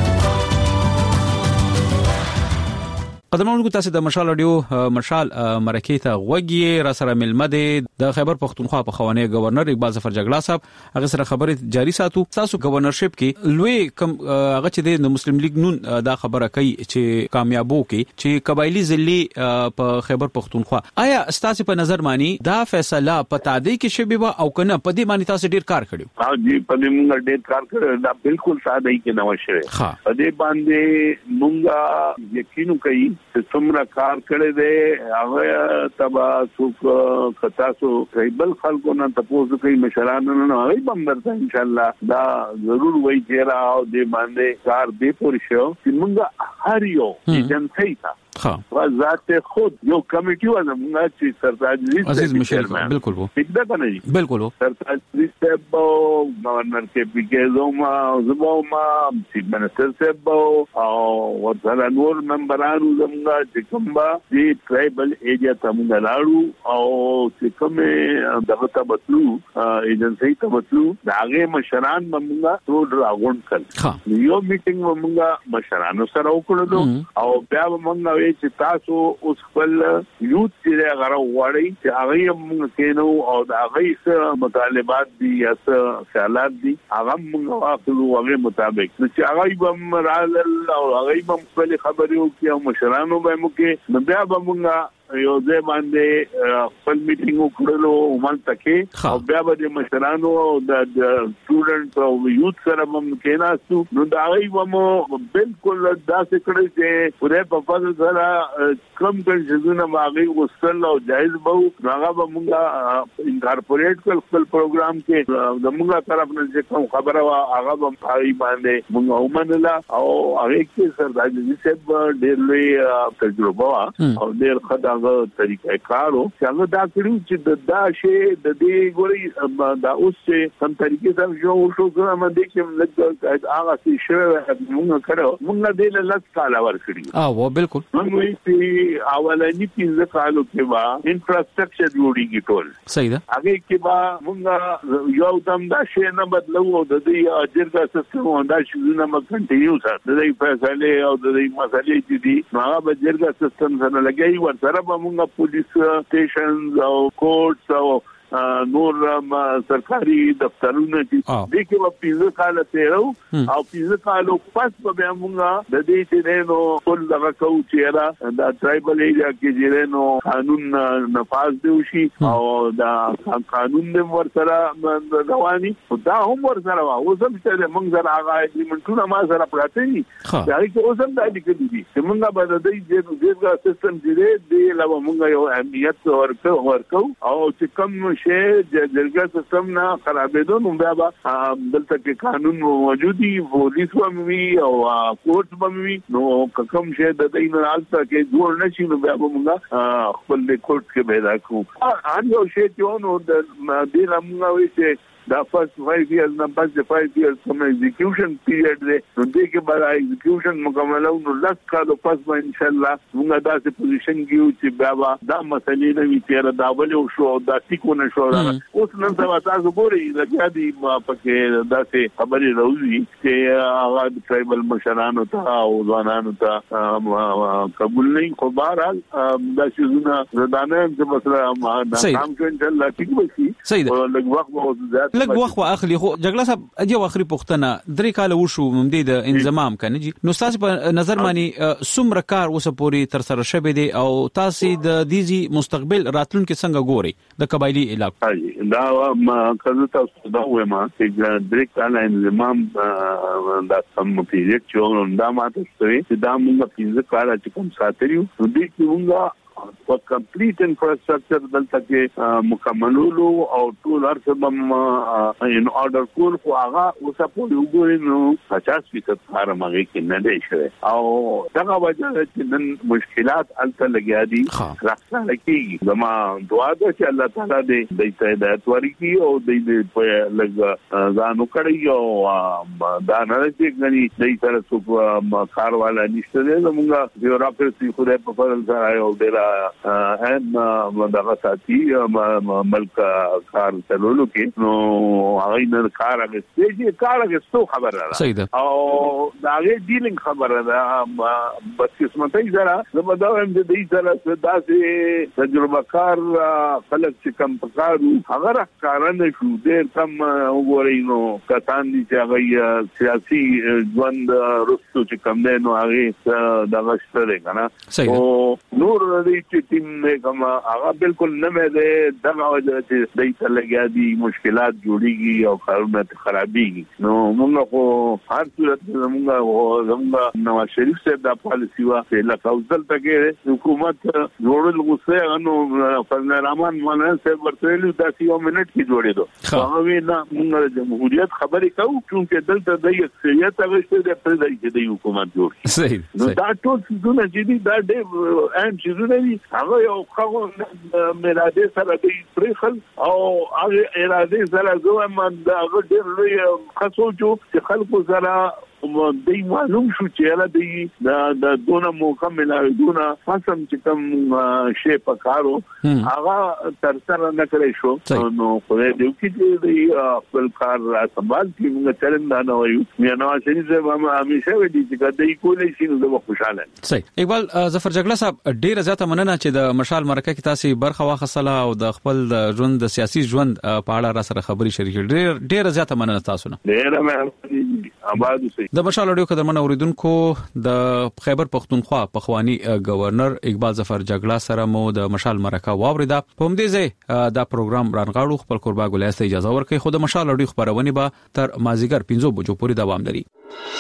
قدرمنو تاسو د مشال رادیو مشال مرکه ته غوږی را سره ملمده د خیبر پختونخوا په خوانی گورنر اقبال ظفر جګړه صاحب هغه سره خبرې جاری ساتو. تاسو گورنرشپ کې لوی کم هغه چې د مسلم لیگ نون دا خبره کوي چې کامیابو کې چې قبایلی ضلعي په خیبر پختونخوا آیا تاسو په نظر مانی دا فیصله پتا دی کې شبيبه او کنه په دې معنی تاسو ډیر کار کړو؟ ها جی په دې موږ ډیر کار کړو دا بالکل ساده کې نه وشه په دې باندې موږ یقین کوي چې څومره کار کړی دی هغه تبا څوک کتا سو ټریبل خلکو نه تاسو کوي مشران نه هغه بمبرته ان شاء الله دا ضرور وایي چې را او دې باندې کار دې پور شو چې موږ هر یو ایجنسی تا ها وزارت خود یو کمیټي و زموږ چې سرتاج عزیز مشر بالکل وو ٹھیک ده کنه جی بالکل وو سرتاج صاحب گورنر کې پیګزو ما زمو ما چیف منسٹر صاحب او ورته نور ممبرانو زموږ چې کوم با دې ټرایبل ایریا ته موږ لاړو او چې کوم دغه ته بتلو ایجنسی ته بتلو داغه مشران موږ ټول راغون کړ یو میټینګ موږ مشرانو سره وکړو او بیا موږ چې تاسو اوس خپل یوت چې غره وړي چې هغه موږ کینو او د هغه مطالبات دي یا خیالات دي هغه موږ واخلو هغه مطابق چې هغه هم راځل او هغه هم خپل خبرې وکړي او مشرانو به موږ کې بیا به موږ یو ځای باندې خپل میټینګ وکړلو ومن تکي او بیا به مشرانو د سټوډنټ او یوت سره هم کېناستو نو دا غي ومو بالکل داسې کړی چې پوره په فضل سره کم کنجونه ماغي وصل او جایز بو هغه به موږ انکارپوریټ کړ خپل پروګرام کې د موږ طرف نه چې کوم خبره وا هغه به پای باندې موږ ومنله او هغه کې سردار دې صاحب ډېر لوی تجربه او ډېر خدای طریقه کارو چې هغه دا کړو چې د داشه د دې ګوري دا اوس چې کوم طریقې سره جوړ شو کوم د کوم لږ هغه چې شوه موږ کړو موږ دې له لږ کال اور کړی او بالکل موږ چې اولنی پنځه کالو کې با انفراستراکچر جوړیږي ټول صحیح ده هغه کې با موږ یو دم دا شی نه بدلو د دې اجرګه سیستم او دا شی نه مکنټینیو سره د دې فیصله او د دې مسلې چې دي هغه اجرګه سیستم سره لګي ورسره موږ پولیس سټیشنز او کورټس او نور سرکاري دفترونه چې د کې په پیزه کال تیرو او پیزه کالو پس په موږ د دې چې نو ټول دغه کو چې را د ټرایبل ایریا کې چې نو قانون نفاذ دی شي او دا قانون د ورسره رواني دا هم ورسره و اوسم چې موږ سره هغه اګریمنټونه ما سره پراته دي دا کې اوسم د دې کې دي چې موږ به د دې جېرګا سیستم چې دی له موږ یو اهمیت ورکو ورکو او چې کوم شي جرګه سیستم نه خرابېدو نو بیا به دلته کې قانون موجودي پولیس هم وي او کورټ هم وي نو کوم شي د دې نه حالت کې جوړ نشي نو بیا به موږ خپل د کورټ کې پیدا کوو ان یو شی چې نو د دې لمغه وي چې دا فرست five years نه پس د five years کوم ایگزیکیوشن پیریډ دی نو دې کې به ایگزیکیوشن مکمل او نو لاس کالو پس به ان شاء الله موږ داسې پوزیشن کیو چې بیا دا مسلې نه وي چې دا ولې شو دا ټیکو نه شو اوس نن سبا تاسو ګورئ لکه دي پکې داسې خبرې راوځي چې هغه ټرایبل مشرانو ته او ځوانانو ته قبول نه خو بهرحال دا شزونه زدانه چې مثلا ناکام شو ان شاء الله ټیک وشي لږ وخت به لږ وخت واخلي خو جګړه صاحب یو اخري پوښتنه درې کال وشو ممدې د انضمام کنه جی نو تاسو په نظر باندې څومره کار اوسه پوری تر سره شوه دي او تاسو د دیزي مستقبل راتلونکو څنګه ګوري د قبایلی علاقو دا ما کله تاسو دا وایم چې درې کال انضمام دا سم پیریډ چې دا ماته ستوي چې دا موږ پنځه کال چې کوم ساتریو نو دې کې موږ او کمپلیټ انفراستراکچر دلته کې مکملولو او ټول ارسبم ان اورډر کول خو هغه اوسه په وګورئ نو پچاس فیصد کار ماږي کې نه دی شوی او دا وجه چې نن مشکلات الته لګیا دي راځه لکه زما دعا ده چې الله تعالی دې د هدایت ورکړي او دې په لږ ځانو کړی او دا نه چې غني دې سره څوک کار والا نشته دی موږ بیوروکراسي خو دې په فضل سره یو ډیر هم دغه ساتي ملک کار چلولو کې نو هغه نه کار هغه چې کار هغه څو خبره ده او دا هغه ډیلینګ خبره ده بس قسمتي زرا زموږ هم د دې سره داسې تجربه کار خلک چې کم پکارو هغه کارونه شو ډېر کم وګورئ نو کسان دي چې هغه سیاسي ژوند رسو چې کم نه نو هغه دغه شته کنه او نور دې چې ټیم کما هغه بالکل نه مې ده دغه وجه چې دای ته لګیا دي مشکلات جوړيږي او کارونه خرابيږي نو موږ خو هر صورت موږ زموږ نواز شریف صاحب د پالیسی وا په لکاوزل تکي حکومت جوړل غوسه نو فضل الرحمن مولانا صاحب ورته ویل دا یو منټ کې جوړېدو هغه وینا موږ جمهوریت خبرې کوو چې دلته د اکثریت هغه څه د پردای کې د حکومت جوړ صحیح نو دا ټول څه نه چې دا ډېر اهم څه دي هغه یو خو مراده سره د پرخل او هغه اراده سره زه من دا ډېر لوی خاصو چې خلکو سره د معلوم شو چې را دی د دونه موقع ملایي دونه قسم چې کوم شی پکارو هغه تر سره نه کړی شو نو خو دې کې د خپل کار را سمبال کی موږ چرنده نه وایو مې نو چې زه ما همیشه وې چې کدی کولې شي نو زه خوشاله صحیح اقبال ظفر جګړه صاحب ډیره زیاته مننه چې د مشال مرکه کې تاسو برخه واخصله او د خپل ژوند د سیاسي ژوند په اړه را سره خبري شریک ډیر ډیره زیاته مننه تاسو نه ډیره مهرباني آباد اوسئ د مشال اډیو قدرمن اوریدونکو د خیبر پختونخوا پخوانی گورنر اقبال ظفر جګړه سره مو د مشال مرکه واوریدا په همدې ځای دا پروګرام رانغاړو خپل قربا ګلایسته اجازه ورکړي خو د مشال اډیو خبرونه به تر مازیګر پنځه بجو پورې دوام لري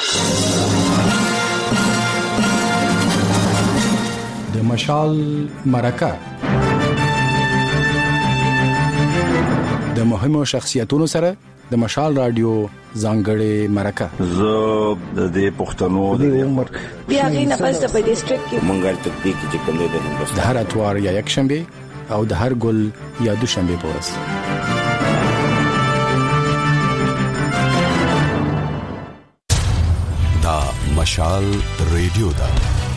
د مشال مرکه د مهمو شخصیتونو سره د مشال رادیو ځانګړې مرکه زه د دې پښتنو د عمر بیا غینه پس په ډیسټریکټ کې مونږه تطبیق چې کوم دی د هندستان د هر اتوار یا یک شنبه او د هر ګل یا دو شنبه پورس دا مشال ریډیو دا